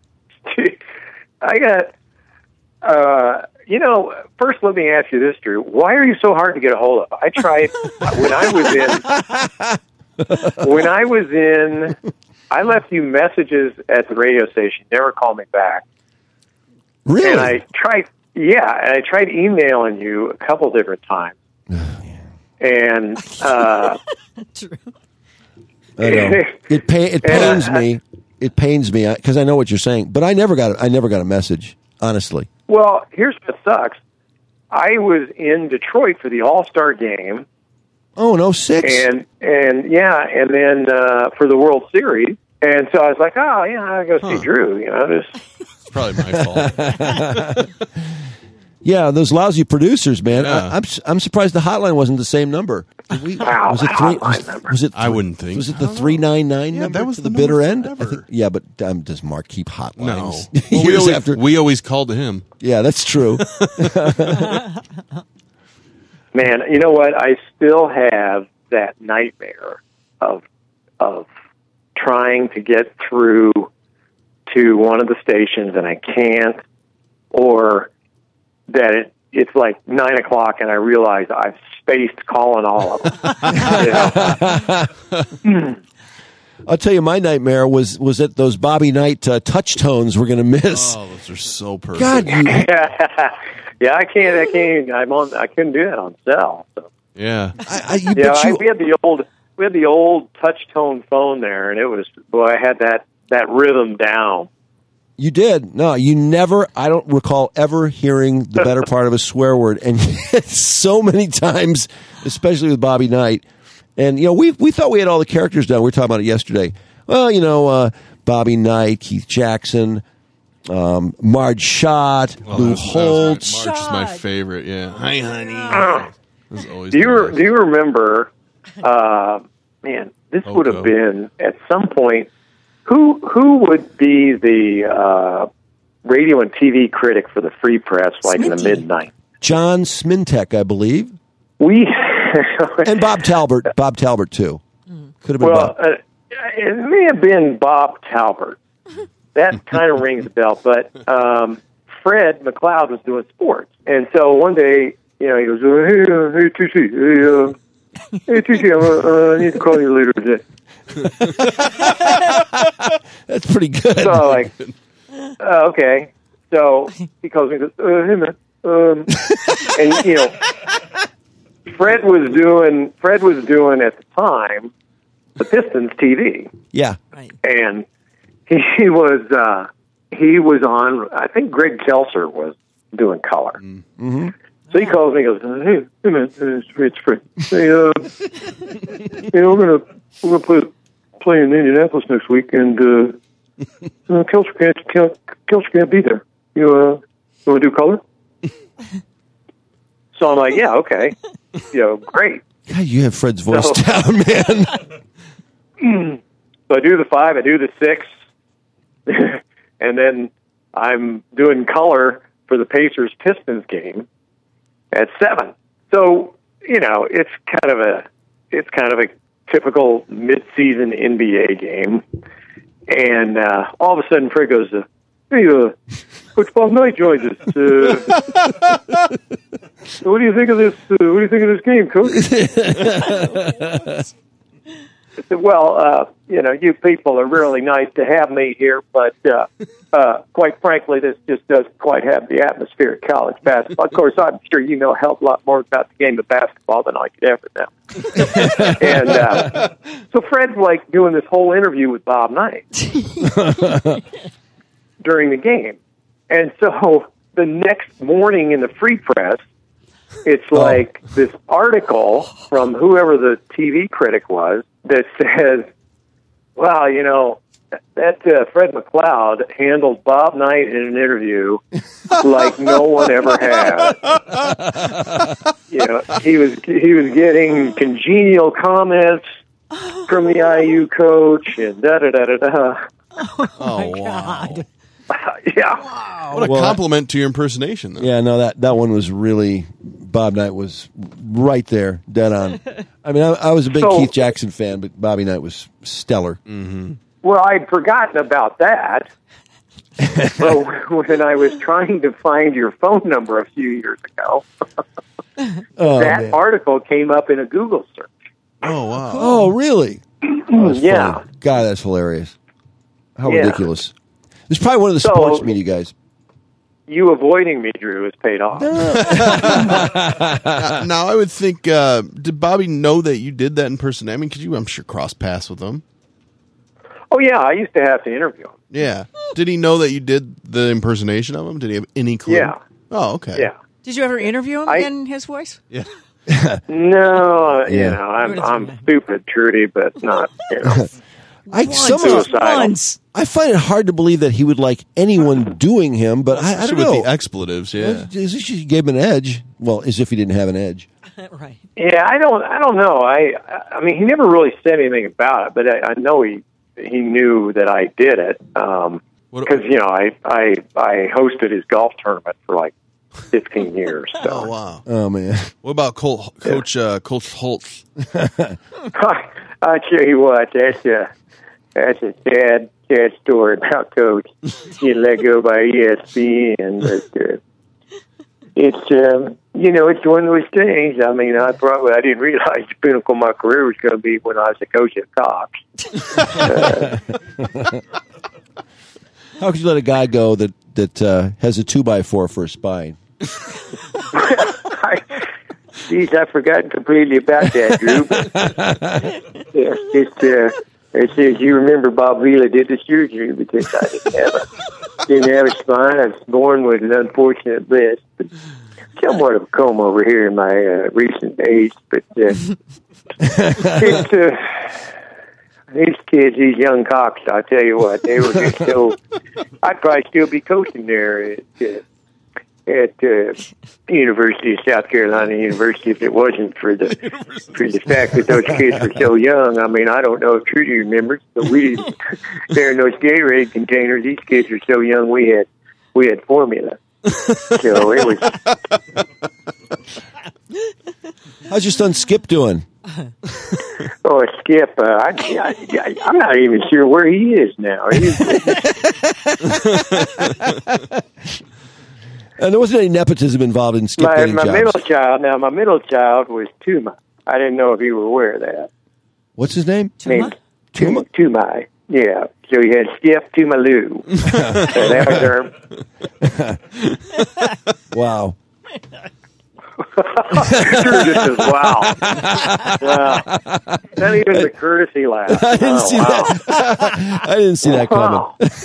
I got, uh, you know, first let me ask you this, Drew. Why are you so hard to get a hold of? I tried when I was in, when I was in, I left you messages at the radio station, never called me back. Really? And I tried, yeah, and I tried emailing you a couple different times. And, uh, True. I know. It, pa- it pains And, uh, me. It pains me because I know what you're saying, but I never got a, I never got a message, honestly. Well, here's what sucks. I was in Detroit for the All-Star game, Oh, no, six. and and yeah, and then uh, for the World Series, and so I was like, oh yeah, I go see Huh. Drew. You know, just It's probably my fault. Yeah, those lousy producers, man. Yeah. I, I'm su- I'm surprised the hotline wasn't the same number. Did we, Wow, was it the three? hotline Was, number. was it? I wouldn't think. Was it the three nine nine Yeah, number? that was to the the bitter number end. I forever. think, yeah, but um, does Mark keep hotlines? No. Well, we, Years always, after. we always called to him. Yeah, that's true. man, you know what? I still have that nightmare of of trying to get through to one of the stations and I can't, or that it, it's like nine o'clock and I realize I've spaced calling all of them. You know? I'll tell you, my nightmare was was that those Bobby Knight uh, touch tones we're going to miss. Oh, those are so perfect. God, you, Yeah, I can't. I can't. I'm on. I couldn't do that on cell. So. Yeah. I, I, you, Yeah, but I, you, we had the old. We had the old touch tone phone there, and it was boy. I had that that rhythm down. you did. No, you never. I don't recall ever hearing the better part of a swear word, and so many times, especially with Bobby Knight. And you know, we we thought we had all the characters down. We were talking about it yesterday. Well, you know, uh, Bobby Knight, Keith Jackson, um, Marge Schott, Well, Lou that was- that was Holtz. my- Marge is my Shot. favorite. Yeah. Hi, honey. That was always Do you the best. do you remember? Uh, man, this would have Oko. been at some point. Who who would be the uh, radio and T V critic for the Free Press, like in the Sminty. mid nineties? John Smintek, I believe, We and Bob Talbert. Bob Talbert too. Could have been well, Bob. uh, it may have been Bob Talbert. That kind of rings a bell. But um, Fred McLeod was doing sports, and so one day, you know, he goes, "Hey, uh, hey, T C, hey, uh, hey, T C, I uh, I need to call you later today." That's pretty good. So like, uh, okay. So he calls me and goes, uh, "Hey man," um, and you know, Fred was doing Fred was doing at the time the Pistons T V. Yeah. Right. And he, he was uh, he was on. I think Greg Kelser was doing color. Mm-hmm. So he calls me and goes, "Hey, hey man, it's, it's Fred. Hey, uh, you know, we're gonna we're gonna play play in Indianapolis next week, and uh, uh, Kelser can't, can't Kelser can't be there. You uh, you want to do color?" So I'm like, "Yeah, okay, you know, great." God, you have Fred's voice So- down, man. So I do the five, I do the six, and then I'm doing color for the Pacers Pistons game at seven. So, you know, it's kind of a it's kind of a typical mid-season N B A game. And uh, all of a sudden Fred goes, uh, "Hey, uh, Coach Bob Knight joins us. Uh, so what do you think of this? Uh, what do you think of this game, Coach?" I said, "Well, uh, you know, you people are really nice to have me here, but uh, uh, quite frankly, this just doesn't quite have the atmosphere of college basketball. Of course, I'm sure you know a hell of a lot more about the game of basketball than I could ever know." And uh, so Fred's like doing this whole interview with Bob Knight during the game. And so the next morning in the Free Press, it's like this article from whoever the T V critic was that says, "Well, you know, that uh, Fred McLeod handled Bob Knight in an interview like no one ever had. You know, he was he was getting congenial comments from the I U coach and da da da da da. Oh, God. Yeah. What a Well, compliment to your impersonation, though. Yeah, no, that, that one was really, Bob Knight was right there, dead on. I mean, I, I was a big So- Keith Jackson fan, but Bobby Knight was stellar. Well, I'd forgotten about that. So when I was trying to find your phone number a few years ago, Oh, that man. article came up in a Google search. Oh, wow. Oh, really? Oh, that's Yeah. funny. God, that's hilarious. How Yeah. ridiculous. This is probably one of the So- sports media guys. You avoiding me, Drew, has paid off. Uh, now, I would think, uh, did Bobby know that you did that in person? I mean, could you, I'm sure, cross paths with him? Oh, yeah, I used to have to interview him. Yeah. Did he know that you did the impersonation of him? Did he have any clue? Yeah. Oh, okay. Yeah. Did you ever interview him I- in his voice? Yeah. No, you Yeah. know, I'm, What is I'm it? stupid, Trudy, but not, you know. I, Once, some of- Suicidal. once. I find it hard to believe that he would like anyone doing him, but I, I don't Especially know. with the expletives, yeah. As if she gave him an edge. Well, as if he didn't have an edge. Right. Yeah, I don't, I don't know. I, I mean, he never really said anything about it, but I, I know he, he knew that I did it. Um, What- because you know, I, I, I hosted his golf tournament for like fifteen years. So. Oh, wow. Oh, man. What about Col- Coach uh, Coach Holtz? I tell you what, that's a that's a sad sad story about Coach. He let go by E S P N, but uh, it's um, you know it's one of those things. I mean, I probably I didn't realize the pinnacle of my career was going to be when I was a coach at Cox. How could you let a guy go that, that uh, has a two by four for a spine? I, geez, I forgot completely about that, Drew. But, yeah, it's, uh, it says you remember Bob Vila did the surgery because I didn't have a didn't have a spine. I was born with an unfortunate wrist, but somewhat of a comb over here in my uh, recent age. But uh, it's uh, these kids, these young cocks. I tell you what, they were just so. I'd probably still be coaching there at. Uh, at uh, University of South Carolina University if it wasn't for the for the fact that those kids were so young. I mean, I don't know if Trudy remembers, but we didn't. They're in those Gatorade containers. These kids were so young. We had we had formula, so it was. How's your son Skip doing? Oh, Skip! Uh, I, I, I, I'm not even sure where he is now. He's, And there wasn't any nepotism involved in Skip my getting my jobs. middle child. Now, my middle child was Tuma. I didn't know if you were aware of that. What's his name? Tuma? Tuma. Tuma. Yeah. So he had Skip Tumaloo. So that was our. Wow. Sure, this is wow. Wow. Not even the courtesy laugh. I didn't Oh, see wow. that. I didn't see that coming.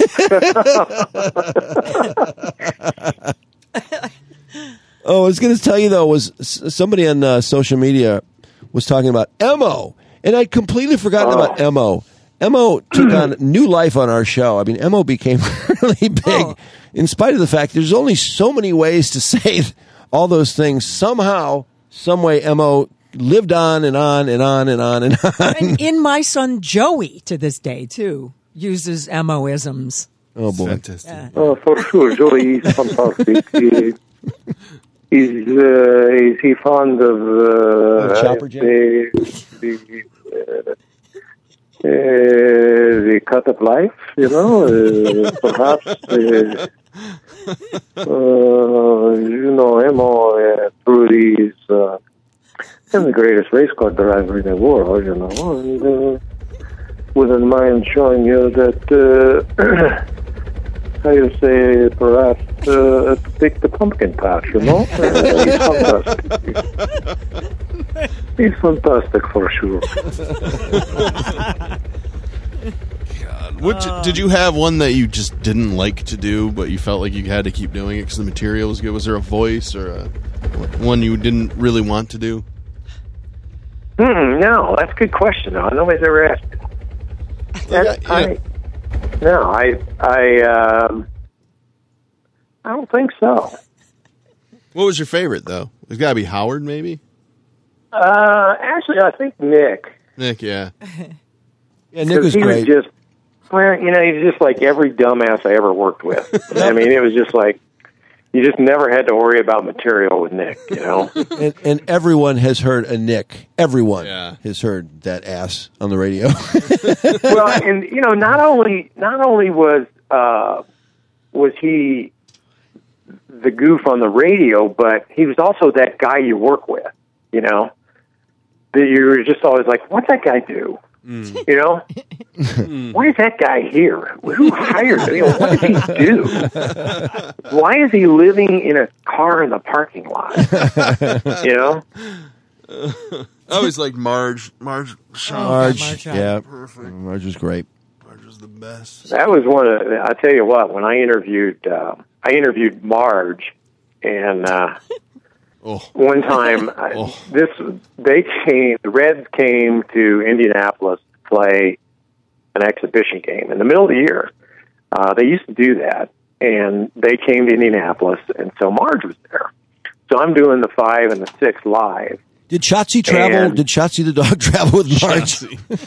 Wow. Oh, I was going to tell you, though, was s- somebody on uh, social media was talking about Emo, and I'd completely forgotten Oh. about Emo. Emo took on new life on our show. I mean, Emo became really big, Oh. in spite of the fact there's only so many ways to say all those things. Somehow, some way, Emo lived on and on and on and on and on. And in my son Joey to this day too uses Emo-isms. Oh, boy. Fantastic. Yeah. Oh, for sure. Joey is fantastic. He, is, uh, is he fond of uh, Of Chopper Jam? the, the, uh, uh, the cut of life, you know? Uh, perhaps, uh, uh, you know, Emo uh, Trudy is uh, the greatest race car driver in the world, you know, and uh, wouldn't mind showing you that, uh, how you say, perhaps uh, pick the pumpkin patch, you know? Uh, he's fantastic. He's fantastic for sure. Which, did you have one that you just didn't like to do, but you felt like you had to keep doing it because the material was good? Was there a voice or a one you didn't really want to do? Hmm, no, that's a good question, though. Nobody's ever asked me. That, Yeah, yeah. I, no, I, I, um, I don't think so. What was your favorite though? It's got to be Howard, maybe. Uh, actually, I think Nick. Nick, yeah. Yeah, Nick was he great. Was just, well, you know, he's just like every dumbass I ever worked with. I mean, it was just like you just never had to worry about material with Nick. You know, and, and everyone has heard a Nick. Everyone Yeah. has heard that ass on the radio. well, and you know, not only not only was uh, was he the goof on the radio, but he was also that guy you work with. You know, that you were just always like, "What's that guy do?" Mm. You know, why is that guy here? Who hired him? You know, what does he do? Why is he living in a car in the parking lot? You know. I always liked Marge. Marge. Shaw. Marge, Marge, yeah, Perfect. Marge was great. Marge was the best. That was one of. I tell you what, when I interviewed, uh, I interviewed Marge, and uh, Oh. one time, I, Oh. this they came. The Reds came to Indianapolis to play an exhibition game in the middle of the year. Uh, they used to do that, and they came to Indianapolis, and so Marge was there. So I'm doing the five and the six live. Did Shotzi travel? And- Did Shotzi the dog travel with Marge?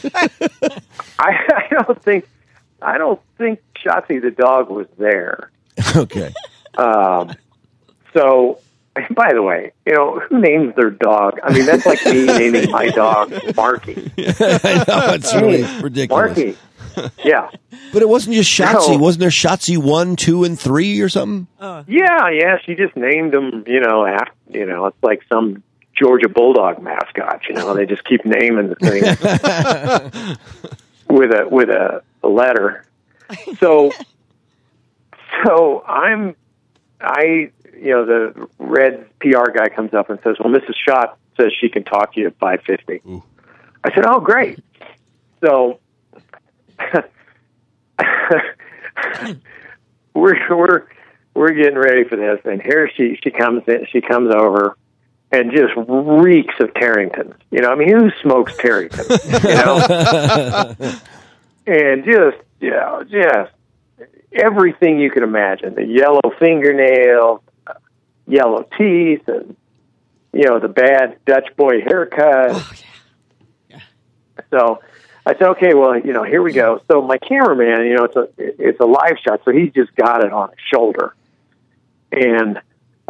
I, I don't think. I don't think Shotzi the dog was there. Okay. Um, so, by the way, you know, who names their dog? I mean, that's like me naming my dog Marky. I know, it's really ridiculous. Marky. Yeah. But it wasn't just Shotzi. No. Wasn't there Shotzi one, two, and three or something? Yeah, yeah. She just named them, you know, after, you know, it's like some Georgia Bulldog mascot, you know. They just keep naming the thing with a with a, a letter. So, so I'm, I, you know, the Red P R guy comes up and says, well, Missus Schott says she can talk to you at five fifty. Ooh. I said, oh, great. So we're, we're, we're getting ready for this. And here she, she comes in, she comes over and just reeks of Tarrington. You know, I mean, who smokes Tarrington? You know? And just, you know, just everything you can imagine. The yellow fingernails, yellow teeth, and, you know, the bad Dutch boy haircut. Oh, yeah. Yeah. So I said, okay, well, you know, here we go. So my cameraman, you know, it's a, it's a live shot, so he just got it on his shoulder. And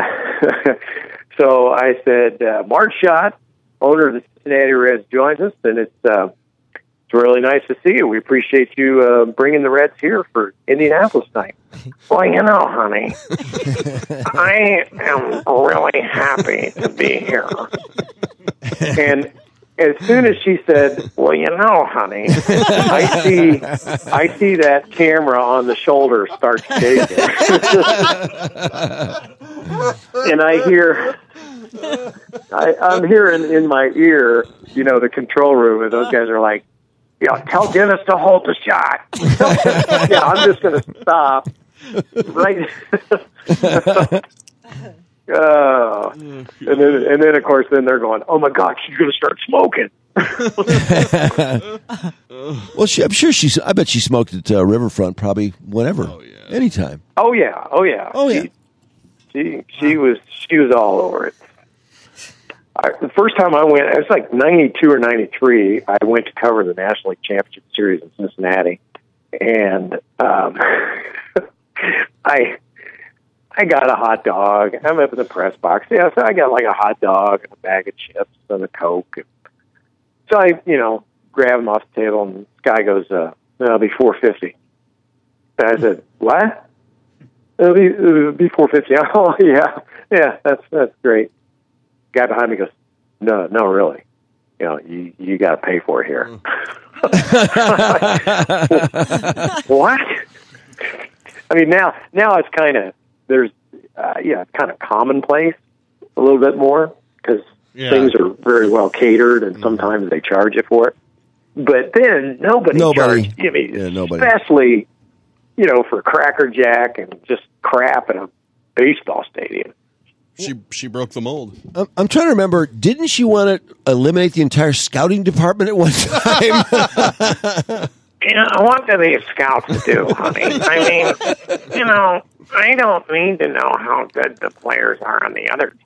so I said, uh, Marge Schott, owner of the Cincinnati Reds, joins us, and it's, uh, it's really nice to see you. We appreciate you uh, bringing the Reds here for Indianapolis night. Well, you know, honey, I am really happy to be here. And as soon as she said, well, you know, honey, I see I see that camera on the shoulder start shaking. And I hear, I, I'm hearing in my ear, you know, the control room, and those guys are like, you know, tell Dennis to hold the shot. Yeah, I'm just going to stop. Right. Oh, and then, and then, of course, then they're going, oh, my God, she's going to start smoking. Well, she, I'm sure she's. I bet she smoked at uh, Riverfront probably whenever, Oh, yeah. anytime. Oh, yeah. Oh, yeah. Oh, yeah. She, she, she was she was all over it. I, the first time I went, it was like ninety-two or ninety-three, I went to cover the National League Championship Series in Cincinnati. And um, I I got a hot dog. I'm up in the press box. Yeah, so I got like a hot dog and a bag of chips and a Coke. So I, you know, grab them off the table, and this guy goes, uh, it'll be four fifty. And I said, what? It'll be, it'll be four fifty. Oh, yeah. Yeah, that's that's great. Guy behind me goes, no, no, really. You know, you, you got to pay for it here. What? I mean, now now it's kind of, there's, uh, yeah, it's kind of commonplace a little bit more because Yeah. things are very well catered and sometimes they charge you for it. But then nobody, Nobody. charged, I mean, Yeah, nobody. especially, you know, for Cracker Jack and just crap in a baseball stadium. She she broke the mold. I'm, I'm trying to remember. Didn't she want to eliminate the entire scouting department at one time? you know, what do these scouts do, honey? I mean, you know, I don't need to know how good the players are on the other team.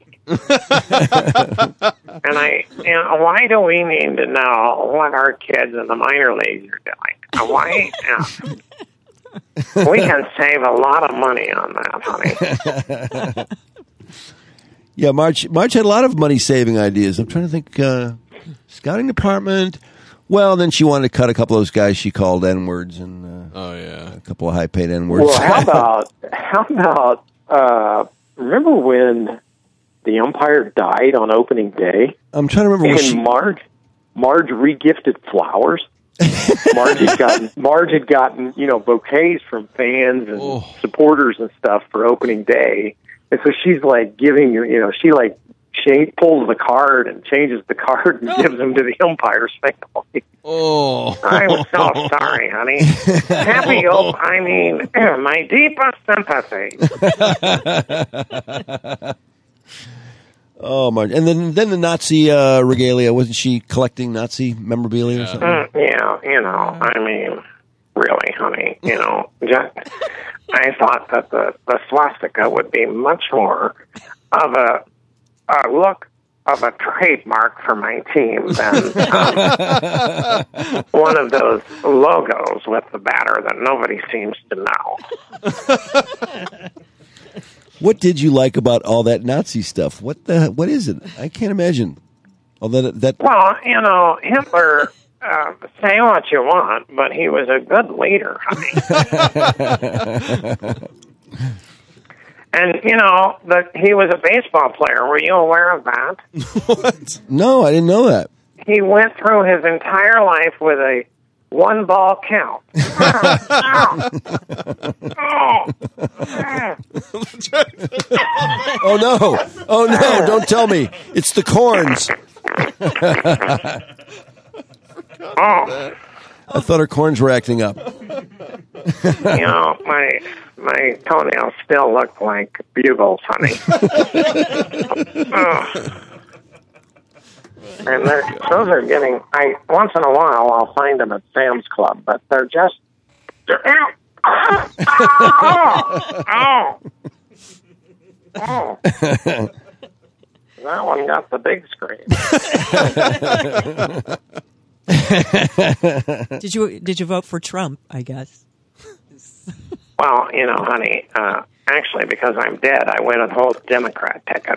And I, you know, why do we need to know what our kids in the minor leagues are doing? Why? You know, we can save a lot of money on that, honey. Yeah, Marge, Marge had a lot of money-saving ideas. I'm trying to think, uh, scouting department. Well, then she wanted to cut a couple of those guys she called N-words and uh, Oh yeah. a couple of high-paid N-words. Well, how about, how about, uh, remember when the umpire died on opening day? I'm trying to remember And what she... Marge, Marge regifted flowers. Marge had gotten, Marge had gotten, you know, bouquets from fans and Oh. supporters and stuff for opening day. And so she's like giving, you know, she like change, pulls the card and changes the card and gives them to the umpire's family. Oh. I'm so sorry, honey. Happy Oak, I mean, my deepest sympathy. Oh, Marge. And then then the Nazi uh, regalia. Wasn't she collecting Nazi memorabilia or something? Mm, yeah, you know, I mean, really, honey, you know, just, I thought that the, the swastika would be much more of a, a look of a trademark for my team than um, one of those logos with the batter that nobody seems to know. What did you like about all that Nazi stuff? What the? What is it? I can't imagine. All that that. Well, you know, Hitler, uh, say what you want, but he was a good leader, honey. And, you know, the, he was a baseball player. Were you aware of that? What? No, I didn't know that. He went through his entire life with a one ball count. Oh, oh, Oh no! Oh no! Don't tell me it's the corns. oh. I thought her corns were acting up. You know, my my toenails still look like bugles, honey. Oh. And they're, those are getting. I once in a while I'll find them at Sam's Club, but they're just. They're, ow, oh, oh, oh. That one got the big screen. Did you did you vote for Trump? I guess. Well, you know, honey, uh, actually, because I'm dead, I went and hold Democrat ticket.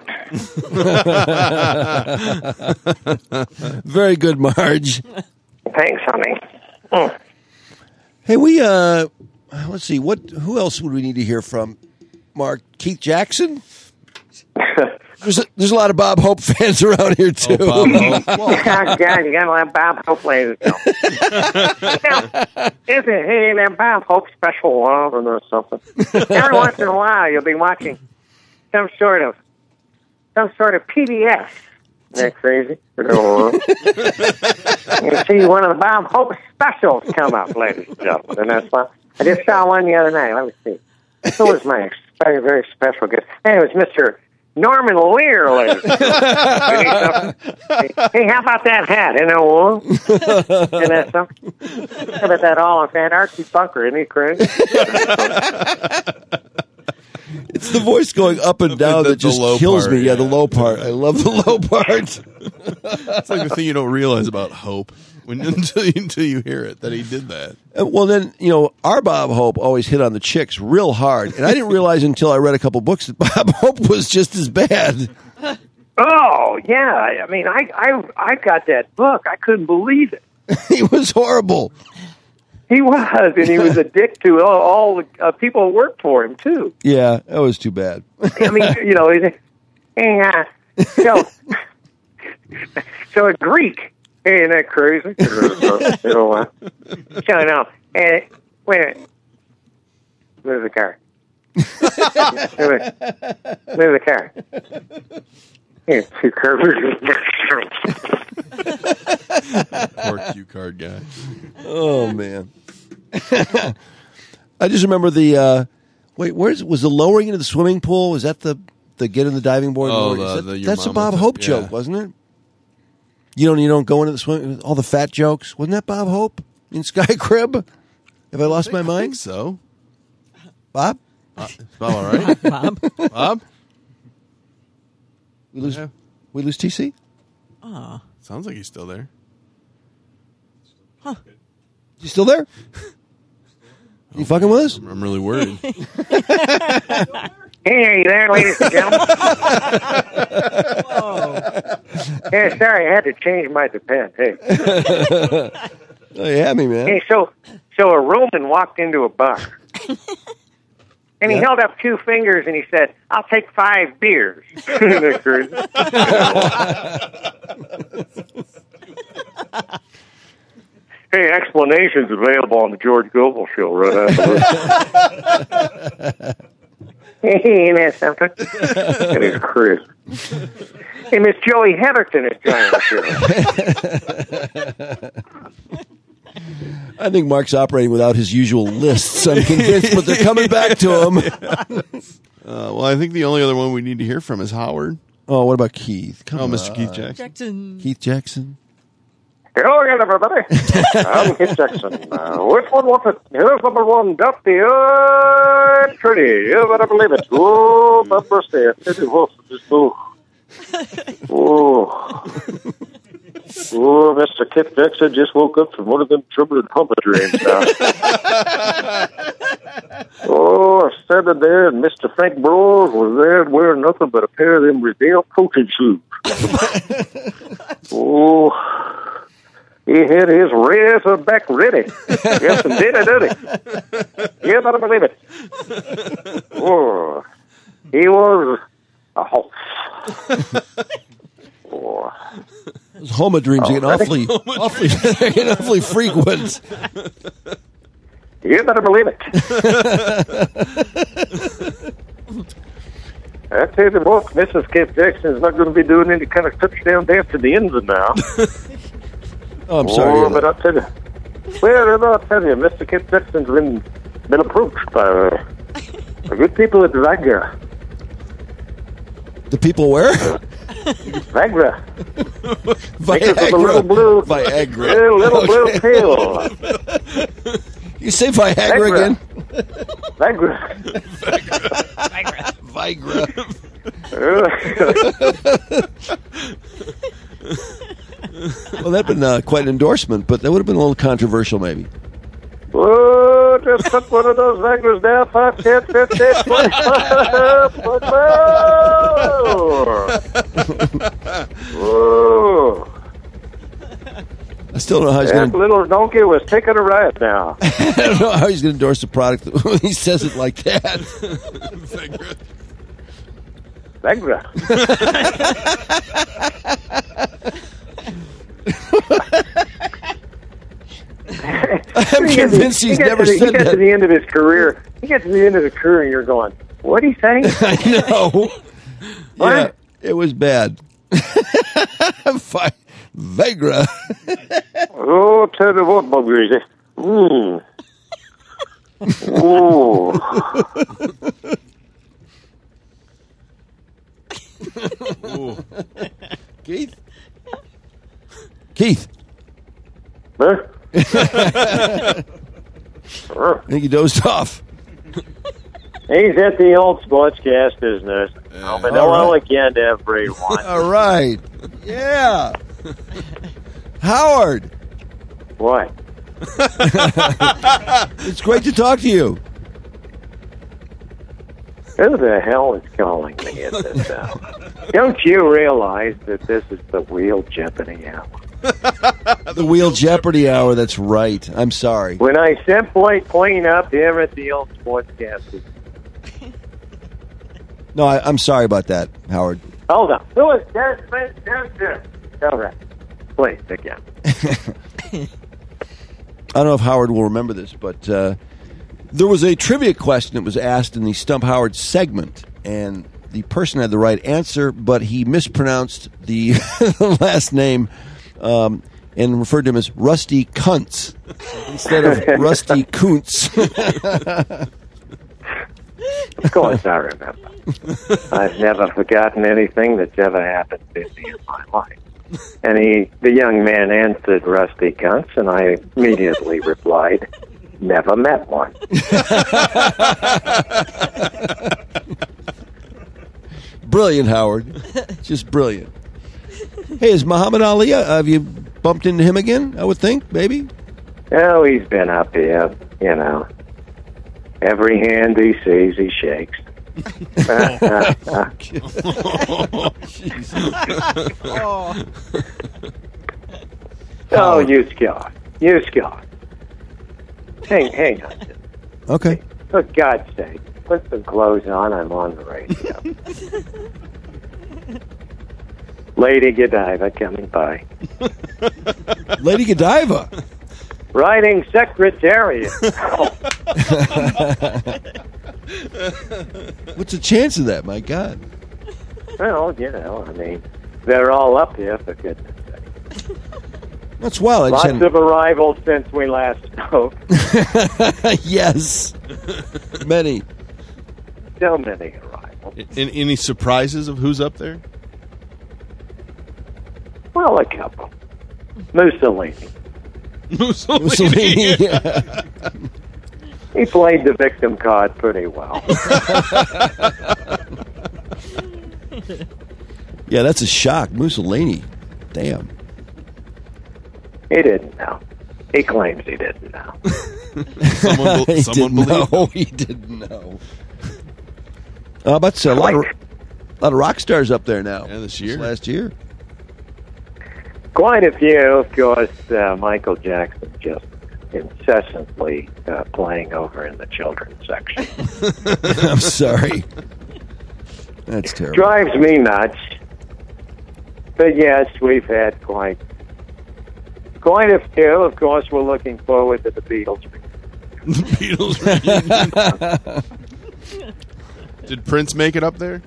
Very good, Marge. Thanks, honey. Mm. Hey, we uh, let's see. What? Who else would we need to hear from? Mark, Keith Jackson. There's a, there's a lot of Bob Hope fans around here too. Oh, Bob Hope. Well, God, God, you gotta let Bob Hope ladies go. Now, is it, hey, that Bob Hope special love or something? Every once in a while, you'll be watching some sort of some sort of P B S. Isn't that crazy? You see one of the Bob Hope specials come up, ladies and gentlemen, and that's fun. I just saw one the other night. Let me see. Who was my very, very special guest? Hey, it was Mister Norman Lear, ladies and gentlemen. Hey, how about that hat? You know, and that something. How about that all fan Archie Bunker? Isn't he crazy? It's the voice going up and down The- that the just low kills part, me. Yeah, yeah. the low part. I love the low part. it's like the thing you don't realize about Hope when until you, until you hear it that he did that. Uh, Well, then, you know, our Bob Hope always hit on the chicks real hard. And I didn't realize until I read a couple books that Bob Hope was just as bad. Oh yeah, I mean, I I I got that book. I couldn't believe it. He was horrible. He was, and he was a dick to all, all the uh, people who worked for him too. Yeah, that was too bad. I mean, you know, he's, hey, uh, so so a Greek. Hey, isn't that crazy? You know, uh, so no, hey, wait a minute. Move the car. Move it. Move the car. Here, two curvers. Poor cue card guy. Oh, man. I just remember the, uh, wait, where's, was the lowering into the swimming pool? Was that the, the get in the diving board? Oh, lowering? the- Is that- the your that's a mama Bob thing, Hope yeah. joke, wasn't it? You don't, you don't go into the swim, all the fat jokes. Wasn't that Bob Hope? in Sky Crib? Have I lost my I think mind? so. Bob? Uh, all right. Bob. Bob? We lose, Yeah. we lose T C? Oh. Sounds like he's still there. You still there? You fucking with us? I'm really worried. Hey, there, ladies and gentlemen. Hey, sorry, I had to change my depend. Hey, Oh, you had me, man. hey, so so a Roman walked into a bar, and he Yeah. held up two fingers and he said, "I'll take five beers." Isn't crazy? Hey, explanations available on the George Gobel Show right after. Hey, ain't that something? That is Chris. Hey, Miss Joey Heatherton is joining us here. I think Mark's operating without his usual lists. I'm convinced, but they're coming back to him. Uh, well, I think the only other one we need to hear from is Howard. Oh, what about Keith? Come Oh, on. Mister Keith Jackson. Jackson. Keith Jackson. Hello again, everybody. I'm Keith Jackson. Uh, which one wants it? Here's number one, Duffy. Uh, pretty. You better believe it. Oh, my birthday. I tell you what, just oh. Oh. Oh, Mister Kip Jackson just woke up from one of them troubling pumping dreams now. Oh, I standing there, and Mister Frank Bros was there wearing nothing but a pair of them Riddell coaching shoes. Oh. He had his razor back ready. Yes, indeed, I did it. You better believe it. Oh, he was a hoax. Oh. Those Homa dreams are getting awfully, awfully, they're getting awfully frequent. You better believe it. I tell you what, Missus Kip Jackson is not going to be doing any kind of touchdown dance to the Ensign now. Oh, I'm sorry. to Oh, hear but that. I'll tell you. Well, I'll tell you, Mister Kip Jackson's been, been approached by uh, good people at Viagra. The people where? Viagra. Makers of the little Viagra. blue, Viagra. little, little blue Okay. pill. You say Viagra, Viagra. again? Viagra. Viagra. Well, that'd been uh, quite an endorsement, but that would have been a little controversial, maybe. Oh, just put one of those Viagras down, five, ten, fifteen, twenty-five, oh. I still don't know how he's That going to. little donkey was taking a ride now. I don't know how he's going to endorse the product when he says it like that. Viagra. I'm convinced he's He got never to the- said He got that. to the end of his career. He got to the end of his career, and you're going, "What'd he say?" I know. What? Yeah, it was bad. Vi- Viagra. Oh, tell me what, Bob Greasy. Mmm. Ooh. Keith? Keith. Huh? I think he dozed off. He's at the old sportscast business. Oh, but All hello right. again to everyone. All right. Yeah. Howard, What? it's great to talk to you. Who the hell is calling me at this hour? Don't you realize that this is the Wheel Jeopardy hour? The Wheel Jeopardy hour, that's right. I'm sorry. When I simply clean up here at the old sportscast business. No, I, I'm sorry about that, Howard. Hold on. Who is there? There, there, there. All right. Please, again. I don't know if Howard will remember this, but uh, there was a trivia question that was asked in the Stump Howard segment, and the person had the right answer, but he mispronounced the last name um, and referred to him as Rusty Kuntz instead of Rusty Kuntz. Of course I remember. I've never forgotten anything that's ever happened to me in my life. And he, the young man answered, "Rusty cunts," and I immediately replied, "Never met one." Brilliant, Howard. Just brilliant. Hey, is Muhammad Ali, uh, have you bumped into him again, I would think, maybe? Oh, he's been up here, you know. Every hand he sees, he shakes. Oh, you Scott. You Scott. Hang, hang on. Okay. For God's sake, put some clothes on. I'm on the radio. Lady Godiva coming by. Lady Godiva. Riding Secretariat. What's the chance of that, my God? Well, you know, I mean, they're all up here, for goodness sake. That's wild. I Lots just hadn't- of arrivals since we last spoke. Yes. Many. So many arrivals. Any, any surprises of who's up there? Well, a couple. Mussolini. Mussolini. He played the victim card pretty well. Yeah, that's a shock. Mussolini. Damn. He didn't know. He claims he didn't know. Someone, he someone didn't believe? know. He didn't know. Uh, but a lot of, a lot of rock stars up there now. Yeah, this year. Last year. Quite a few, of course. Uh, Michael Jackson just incessantly uh, playing over in the children's section. I'm sorry. That's terrible. Drives me nuts. But yes, we've had quite quite a few. Of course, we're looking forward to the Beatles. Beatles reunion. Did Prince make it up there?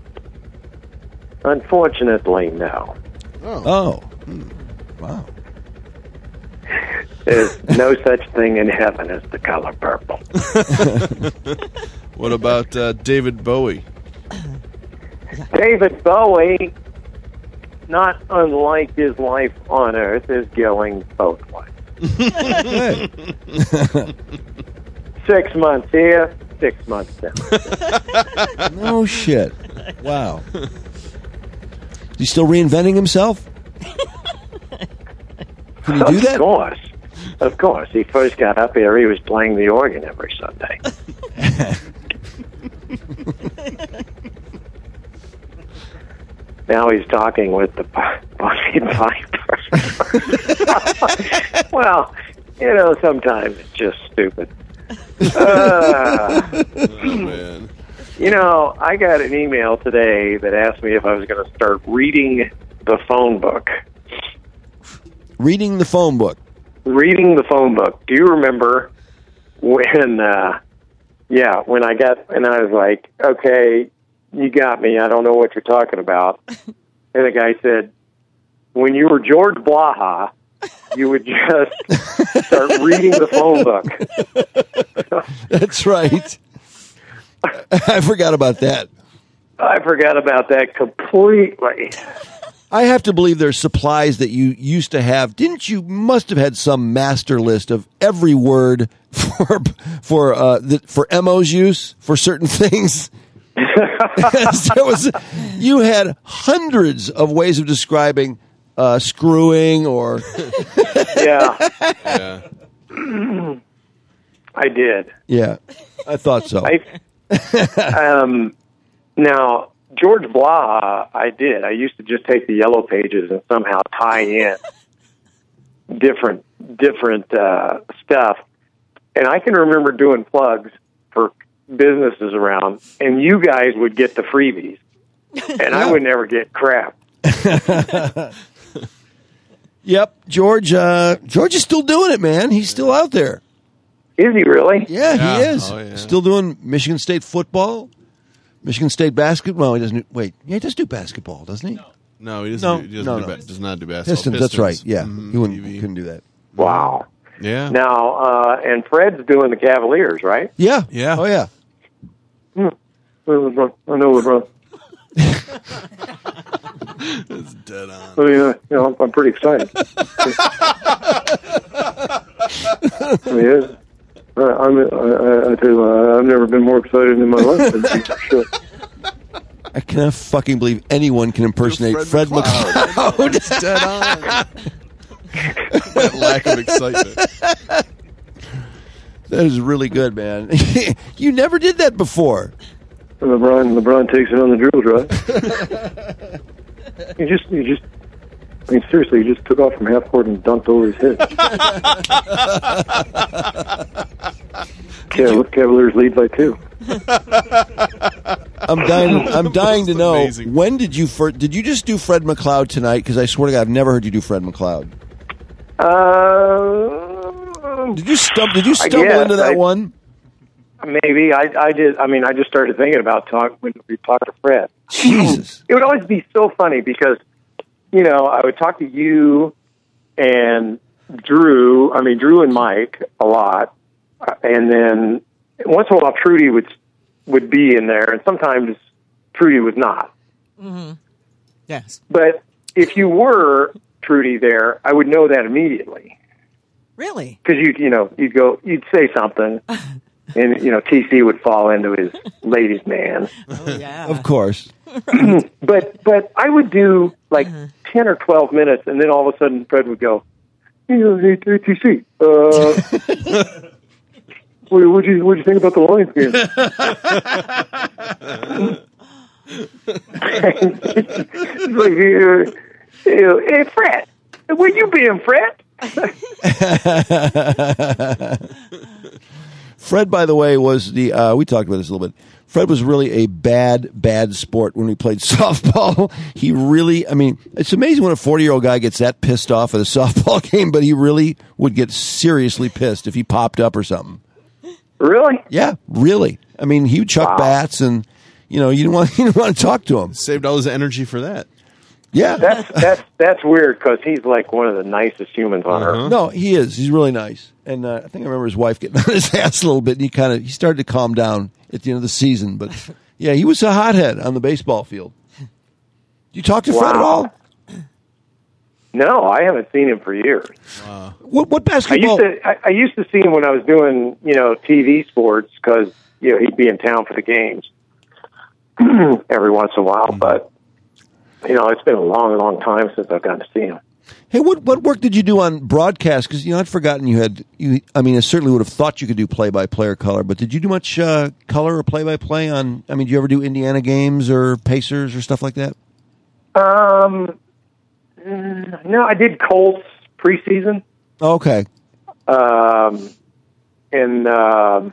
Unfortunately, no. Oh. Oh. Hmm. Wow. There's no such thing in heaven as the color purple. What about uh, David Bowie? David Bowie, not unlike his life on Earth, is going both ways. Six months here, six months down. No shit. Wow. Is he still reinventing himself? Can he do Of that? course. Of course. He first got up here, he was playing the organ every Sunday. Now he's talking with the Bonnie Piper. Well, you know, sometimes it's just stupid. Uh, Oh, man. you know, I got an email today that asked me if I was going to start reading the phone book. Reading the phone book. Reading the phone book. Do you remember when, uh, yeah, when I got, and I was like, okay, you got me. I don't know what you're talking about. And the guy said, when you were George Blaha, you would just start reading the phone book. That's right. I forgot about that. I forgot about that completely. I have to believe there's supplies that you used to have. Didn't you? Must have had some master list of every word for for uh, the, for M O's use for certain things. There was, you had hundreds of ways of describing uh, screwing or. Yeah, Yeah. I did. Yeah, I thought so. I, um, now, George Blaha, I did. I used to just take the yellow pages and somehow tie in different different uh, stuff. And I can remember doing plugs for businesses around, and you guys would get the freebies, and I would never get crap. Yep, George. Uh, George is still doing it, man. He's still out there. Is he really? Yeah, Yeah. he is. Oh, yeah. Still doing Michigan State football, Michigan State basketball. Well, he doesn't. Wait, yeah, he does do basketball, doesn't he? No, he doesn't. No, do, he doesn't no, do no. ba- does not do basketball. Pistons. That's right. Yeah, Mhm, he wouldn't. T V. Couldn't do that. Wow. Yeah. Now, uh, and Fred's doing the Cavaliers, right? Yeah. Yeah. Oh yeah. I know, LeBron. It's dead on. So, you know, you know, I'm, I'm pretty excited. I mean, it's, I, I'm, I, I tell you, uh, I've never been more excited in my life. Than for sure. I cannot fucking believe anyone can impersonate Fred, Fred McLeod. It's dead on. That lack of excitement. That is really good, man. You never did that before. LeBron, LeBron takes it on the drill drive. you just, you just. I mean, seriously, he just took off from half court and dunked over his head. Yeah, Cavaliers lead by two. I'm dying. I'm dying to know, amazing. When did you first? Did you just do Fred McLeod tonight? Because I swear to God, I've never heard you do Fred McLeod. Uh, Did you stump? Did you stumble guess, into that I- one? maybe I, I did. I mean, I just started thinking about talk when we talked to Fred. Jesus. It would always be so funny because, you know, I would talk to you and Drew. I mean, Drew and Mike a lot, uh, and then once in a while Trudy would would be in there, and sometimes Trudy was not. Mm-hmm. Yes. But if you were Trudy there, I would know that immediately Really? because you you know you'd go you'd say something, and you know T C would fall into his ladies' man. Oh, yeah. Of course. But but I would do like ten or twelve minutes, and then all of a sudden Fred would go, "Hey, hey, T C, uh, what would you what you think about the Lions game?" It's like, uh, you know, hey Fred, where you been, Fred? Fred, by the way, was the. Uh, we talked about this a little bit. Fred was really a bad, bad sport when we played softball. He really, I mean, it's amazing when a forty-year-old guy gets that pissed off at a softball game, but he really would get seriously pissed if he popped up or something. Really? Yeah, really. I mean, he would chuck Wow. bats, and you know, you didn't want you didn't want to talk to him. Saved all his energy for that. Yeah, That's that's that's weird because he's like one of the nicest humans on earth. no, he is. He's really nice, and uh, I think I remember his wife getting on his ass a little bit, and he kind of he started to calm down at the end of the season. But yeah, he was a hothead on the baseball field. Did you talk to Fred at Wow. all? No, I haven't seen him for years. What what I basketball? used to I, I used to see him when I was doing you know T V sports because you know he'd be in town for the games every once in a while. But you know it's been a long, long time since I've gotten to see him. Hey, what what work did you do on broadcast? Because you know I'd forgotten you had. You, I mean, I certainly would have thought you could do play by play or color, but did you do much uh, color or play by play on? I mean, did you ever do Indiana games or Pacers or stuff like that? Um, mm, no, I did Colts preseason, Oh, okay. um, and um,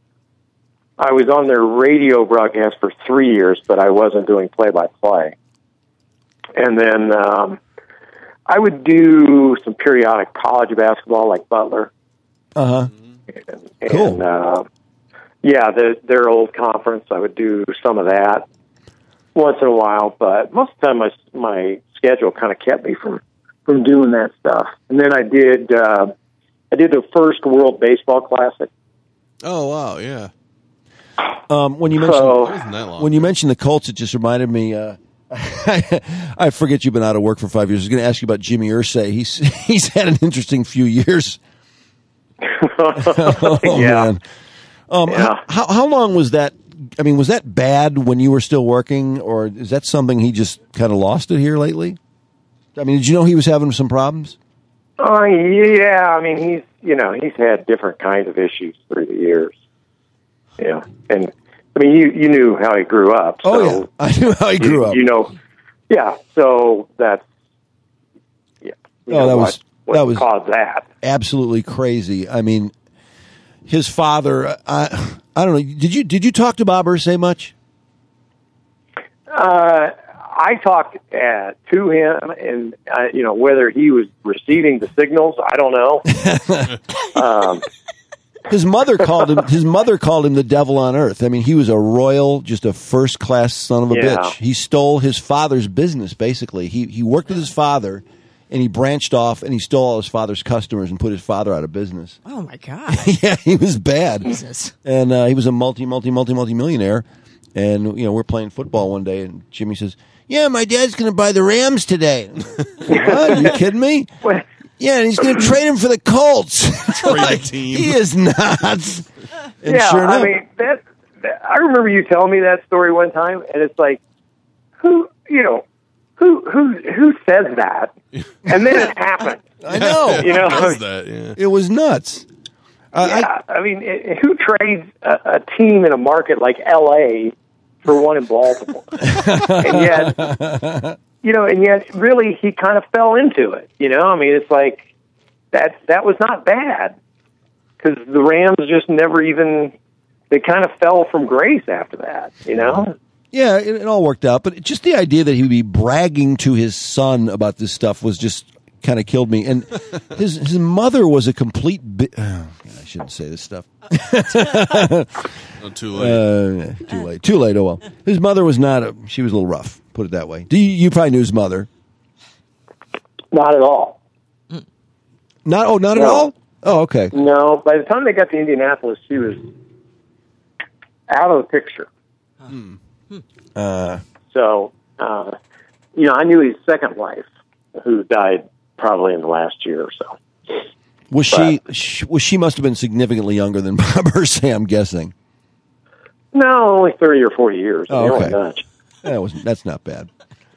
I was on their radio broadcast for three years, but I wasn't doing play by play. And then um, I would do some periodic college basketball, like Butler. Uh huh. And, Cool. and uh, yeah, the, their old conference, I would do some of that once in a while, but most of the time my my schedule kind of kept me from, from doing that stuff. And then I did uh, I did the first World Baseball Classic. Oh wow, yeah. Um, when you mentioned So- It wasn't that long. when you mentioned the Colts, it just reminded me. Uh, I forget you've been out of work for five years. I was going to ask you about Jimmy Irsay. He's he's had an interesting few years. Oh, Yeah. man. Um, Yeah. how, how long was that? I mean, was that bad when you were still working, or is that something he just kind of lost it here lately? I mean, did you know he was having some problems? Oh, yeah. I mean, he's, you know, he's had different kinds of issues through the years. Yeah. And, I mean, you, you knew how he grew up. So Oh yeah, I knew how he grew you, up. You know, yeah. So that's, yeah. You Oh, know that what, was- what that was- caused that. Absolutely crazy. I mean, his father. I I don't know. Did you did you talk to Bob Irsay much? Uh, I talked uh, to him, and uh, you know whether he was receiving the signals, I don't know. um, His mother called him. His mother called him the devil on earth. I mean, he was a royal, just a first class son of a Yeah. bitch. He stole his father's business. Basically, he he worked with his father, and he branched off and he stole all his father's customers and put his father out of business. Oh my God. Yeah, he was bad. Jesus. And uh, he was a multi, multi, multi, multi millionaire. And you know, we're playing football one day, and Jimmy says, Yeah, my dad's going to buy the Rams today. What? Are you kidding me? Well, Yeah, and he's going to trade him for the Colts. Trade Like, the team. He is not. And yeah, sure enough, I mean that, that. I remember you telling me that story one time, and it's like, who you know, who who who says that? And then it happened. I know. You know, Does that? Yeah. It was nuts. Uh, yeah. I, I mean, it, who trades a, a team in a market like L A for one in Baltimore? And yet, you know, and yet, really, he kind of fell into it. You know, I mean, it's like that. That was not bad because the Rams just never even. They kind of fell from grace after that. You know. Yeah, it, it all worked out, but just the idea that he would be bragging to his son about this stuff was just kind of killed me. And his his mother was a complete. Bi- oh, I shouldn't say this stuff. Not too late. Uh, too late. Too late. Oh well. His mother was not. A, she was a little rough. Put it that way. Do you, you probably knew his mother? Not at all. Not. Oh, not at No. all. Oh, okay. No. By the time they got to Indianapolis, she was out of the picture. Uh, So, uh, you know, I knew his second wife, who died probably in the last year or so. was she, she? Was she must have been significantly younger than Bob Irsay, I'm guessing. No, only thirty or forty years. Oh, They okay. weren't much. That was that's not bad.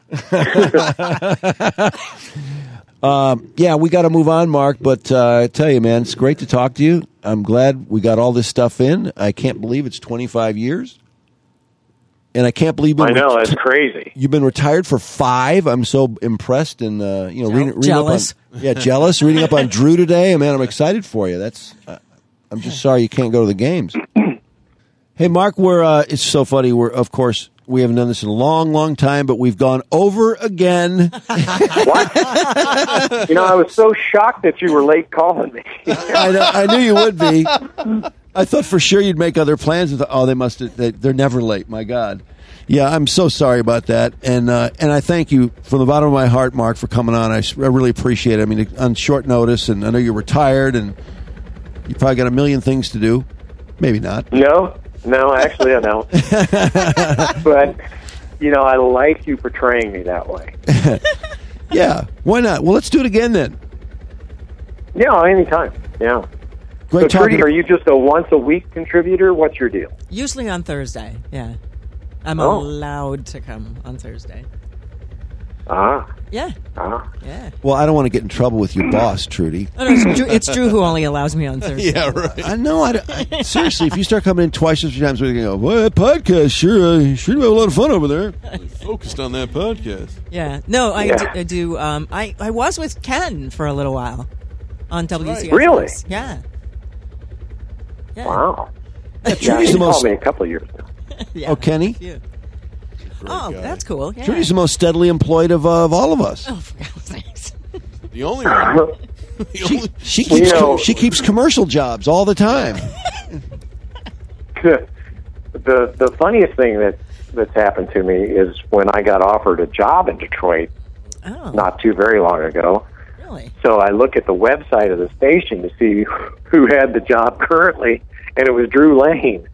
um, yeah, we got to move on, Mark. But uh, I tell you, man, it's great to talk to you. I'm glad we got all this stuff in. I can't believe it's twenty-five years, and I can't believe you've I been know, ret- that's crazy. you've been retired for five. I'm so impressed and uh, you know, Jeal- reading, reading jealous. Up on, yeah, jealous. Reading up on Drew today, man. I'm excited for you. That's. Uh, I'm just sorry you can't go to the games. Hey, Mark, we're, uh, it's so funny. We're, of course, we haven't done this in a long, long time, but we've gone over again. What? You know, I was so shocked that you were late calling me. I, know, I knew you would be. I thought for sure you'd make other plans. I thought, oh, they must have, they, they're never late. My God. Yeah, I'm so sorry about that. And, uh, and I thank you from the bottom of my heart, Mark, for coming on. I, s- I really appreciate it. I mean, on short notice, and I know you're retired, and you probably got a million things to do. Maybe not. No, no, actually I don't. But, you know, I like you portraying me that way. Yeah, why not? Well, let's do it again then. Yeah, anytime. Yeah. Great So, talking. Trudy, are you just a once-a-week contributor? What's your deal? Usually on Thursday. Yeah, I'm Oh. allowed to come on Thursday. Ah, Yeah, ah. yeah. Well, I don't want to get in trouble with your boss, Trudy. Oh, no, it's, Drew, it's Drew who only allows me on Thursday. Yeah, right. I know. I, I- seriously, if you start coming in twice or three times, we're going to go, well, that podcast, sure, uh, sure have a lot of fun over there. Focused on that podcast. Yeah. No, I Yeah. do. I, do um, I, I was with Ken for a little while on W C S. Really? Yeah. Yeah. Wow. Yeah, Yeah, Trudy's he the most. called me a couple of years now. Yeah. Oh, Kenny? Yeah. Great Oh, guy. that's cool. Yeah. Trudy's the most steadily employed of, uh, of all of us. Oh, for God's sakes. The only one. The only, She Well, keeps you know- she keeps commercial jobs all the time. the the funniest thing that that's happened to me is when I got offered a job in Detroit Oh, not too very long ago. really? So I look at the website of the station to see who had the job currently, and it was Drew Lane.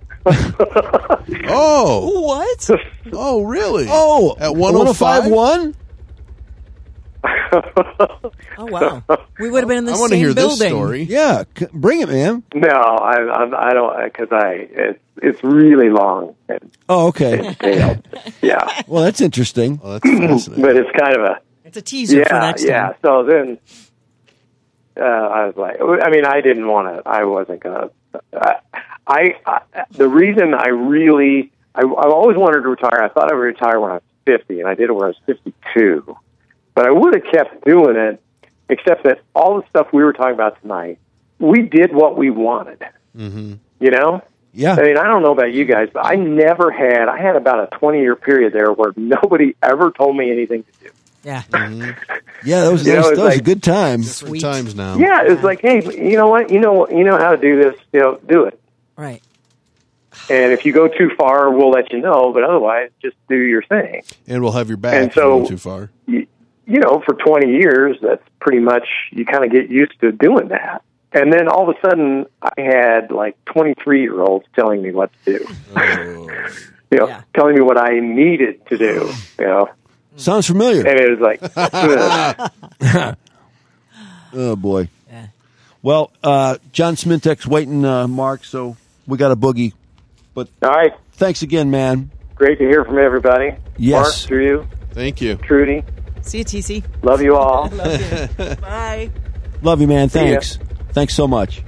oh, What? oh, really? Oh, At one oh five? one? Oh, wow. We would have been in the I same want to hear building. this story. Yeah, c- bring it, man. No, I, I, I don't, because I it's it's really long. And Oh, okay. detailed. Yeah, Well, that's interesting. Oh, that's fascinating. but it's kind of a It's a teaser for yeah, next yeah. time. So then, uh, I was like, I mean, I didn't want to. I wasn't gonna. I, I, I the reason I really, I, I've always wanted to retire. I thought I would retire when I was fifty, and I did it when I was fifty-two. But I would have kept doing it, except that all the stuff we were talking about tonight, we did what we wanted. Mm-hmm. You know. Yeah. I mean, I don't know about you guys, but I never had. I had about a twenty-year period there where nobody ever told me anything to do. Yeah. Yeah, that was, You that was, know, it's that was a like- good time. Different Sweet. times now. Yeah, it's like, hey, you know what? You know, you know how to do this. You know, do it. Right. And if you go too far, we'll let you know. But otherwise, just do your thing. And we'll have your back And if you so- go too far. You, you know, for twenty years, that's pretty much you kind of get used to doing that. And then all of a sudden, I had like twenty-three year olds telling me what to do. Oh. You know, Yeah. telling me what I needed to do. You know, Sounds familiar. And it was like, ugh. Oh, boy. Yeah. Well, uh, John Smintek's waiting, uh, Mark, so we got a boogie. But All right. thanks again, man. Great to hear from everybody. Yes. Mark, Drew, Thank you. Trudy, See you, T C. love you all. Bye. Love you, man. See ya. Thanks. Thanks so much.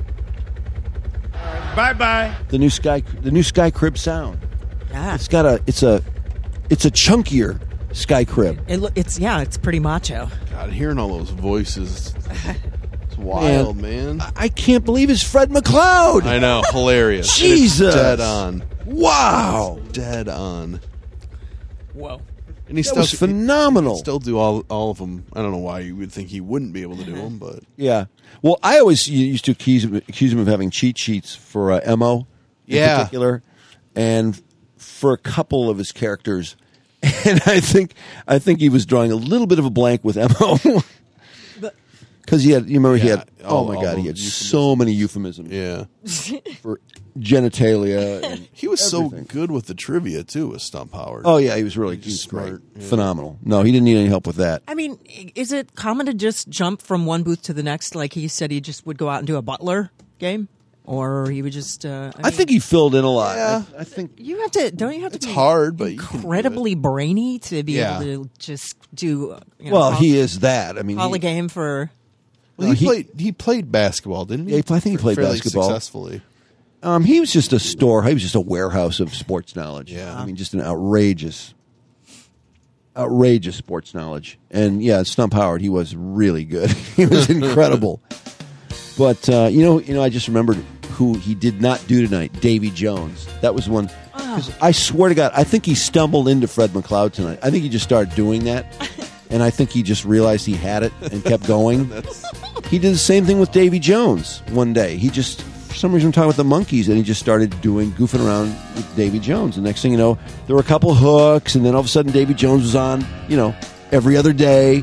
Bye bye. The new Sky, the new Sky Crib sound. Yeah. It's got a, it's a, it's a chunkier Sky Crib. It, lo- it's yeah, it's pretty macho. God, hearing all those voices, it's wild, man. I can't believe it's Fred McLeod. I know, hilarious. And it's Jesus. dead on, Wow. dead on. Whoa. And he That still was phenomenal. He still do all all of them. I don't know why you would think he wouldn't be able to do them, but Yeah. Well, I always used to accuse him, accuse him of having cheat sheets for uh, M O in Yeah. particular, and for a couple of his characters. And I think I think he was drawing a little bit of a blank with M O. Because he had, you remember he Yeah, had, oh all- my all God, he the had so many euphemisms yeah, for genitalia. And he was everything. so good with the trivia too. With Stump Howard. Oh yeah, he was really he He's was smart, great. yeah. Phenomenal. No, he didn't need any help with that. I mean, is it common to just jump from one booth to the next? Like he said, he just would go out and do a Butler game, or he would just. Uh, I, I mean, think he filled in a lot. Yeah. I, I think you have to. Don't you have to? It's be hard, but you can do it. incredibly brainy to be Yeah. able to just do. uh, You know, well, call, he is that. I mean, call he- a game for. Well, No, he, he- played. He played basketball, didn't he? Yeah, I think he played Fairly basketball. successfully. Um, he was just a store. He was just a warehouse of sports knowledge. Yeah. I mean, just an outrageous, outrageous sports knowledge. And yeah, Stump Howard, he was really good. He was incredible. But uh, you know, you know, I just remembered who he did not do tonight. Davy Jones. That was one. 'Cause I swear to God, I think he stumbled into Fred McLeod tonight. I think he just started doing that, and I think he just realized he had it and kept going. He did the same thing with Davy Jones one day. He just, for some reason, talking with the Monkees, and he just started doing, goofing around with Davy Jones. And next thing you know, there were a couple hooks, and then all of a sudden, Davy Jones was on, you know, every other day.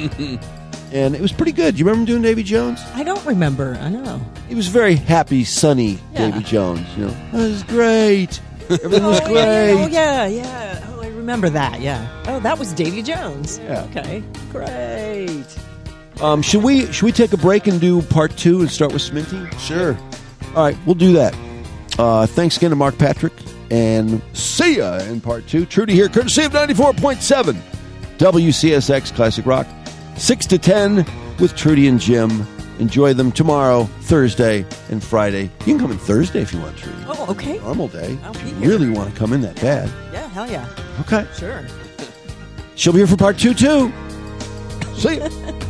And it was pretty good. You remember him doing Davy Jones? I don't remember. I know. He was very happy, sunny Yeah. Davy Jones. You know, that was great. Everything was Oh, yeah, great. oh yeah, yeah. Oh, I remember that. Yeah. Oh, that was Davy Jones. Yeah. Okay. Great. Um, should we should we take a break and do part two and start with Sminty? Sure. All right, we'll do that. Uh, thanks again to Mark Patrick, and see ya in part two. Trudy here, courtesy of ninety-four point seven W C S X Classic Rock. six to ten with Trudy and Jim. Enjoy them tomorrow, Thursday, and Friday. You can come in Thursday if you want, Trudy. Oh, okay. Normal day. I'll If be you here. really want to come in that bad. Yeah, hell yeah. Okay. Sure. She'll be here for part two, too. See ya.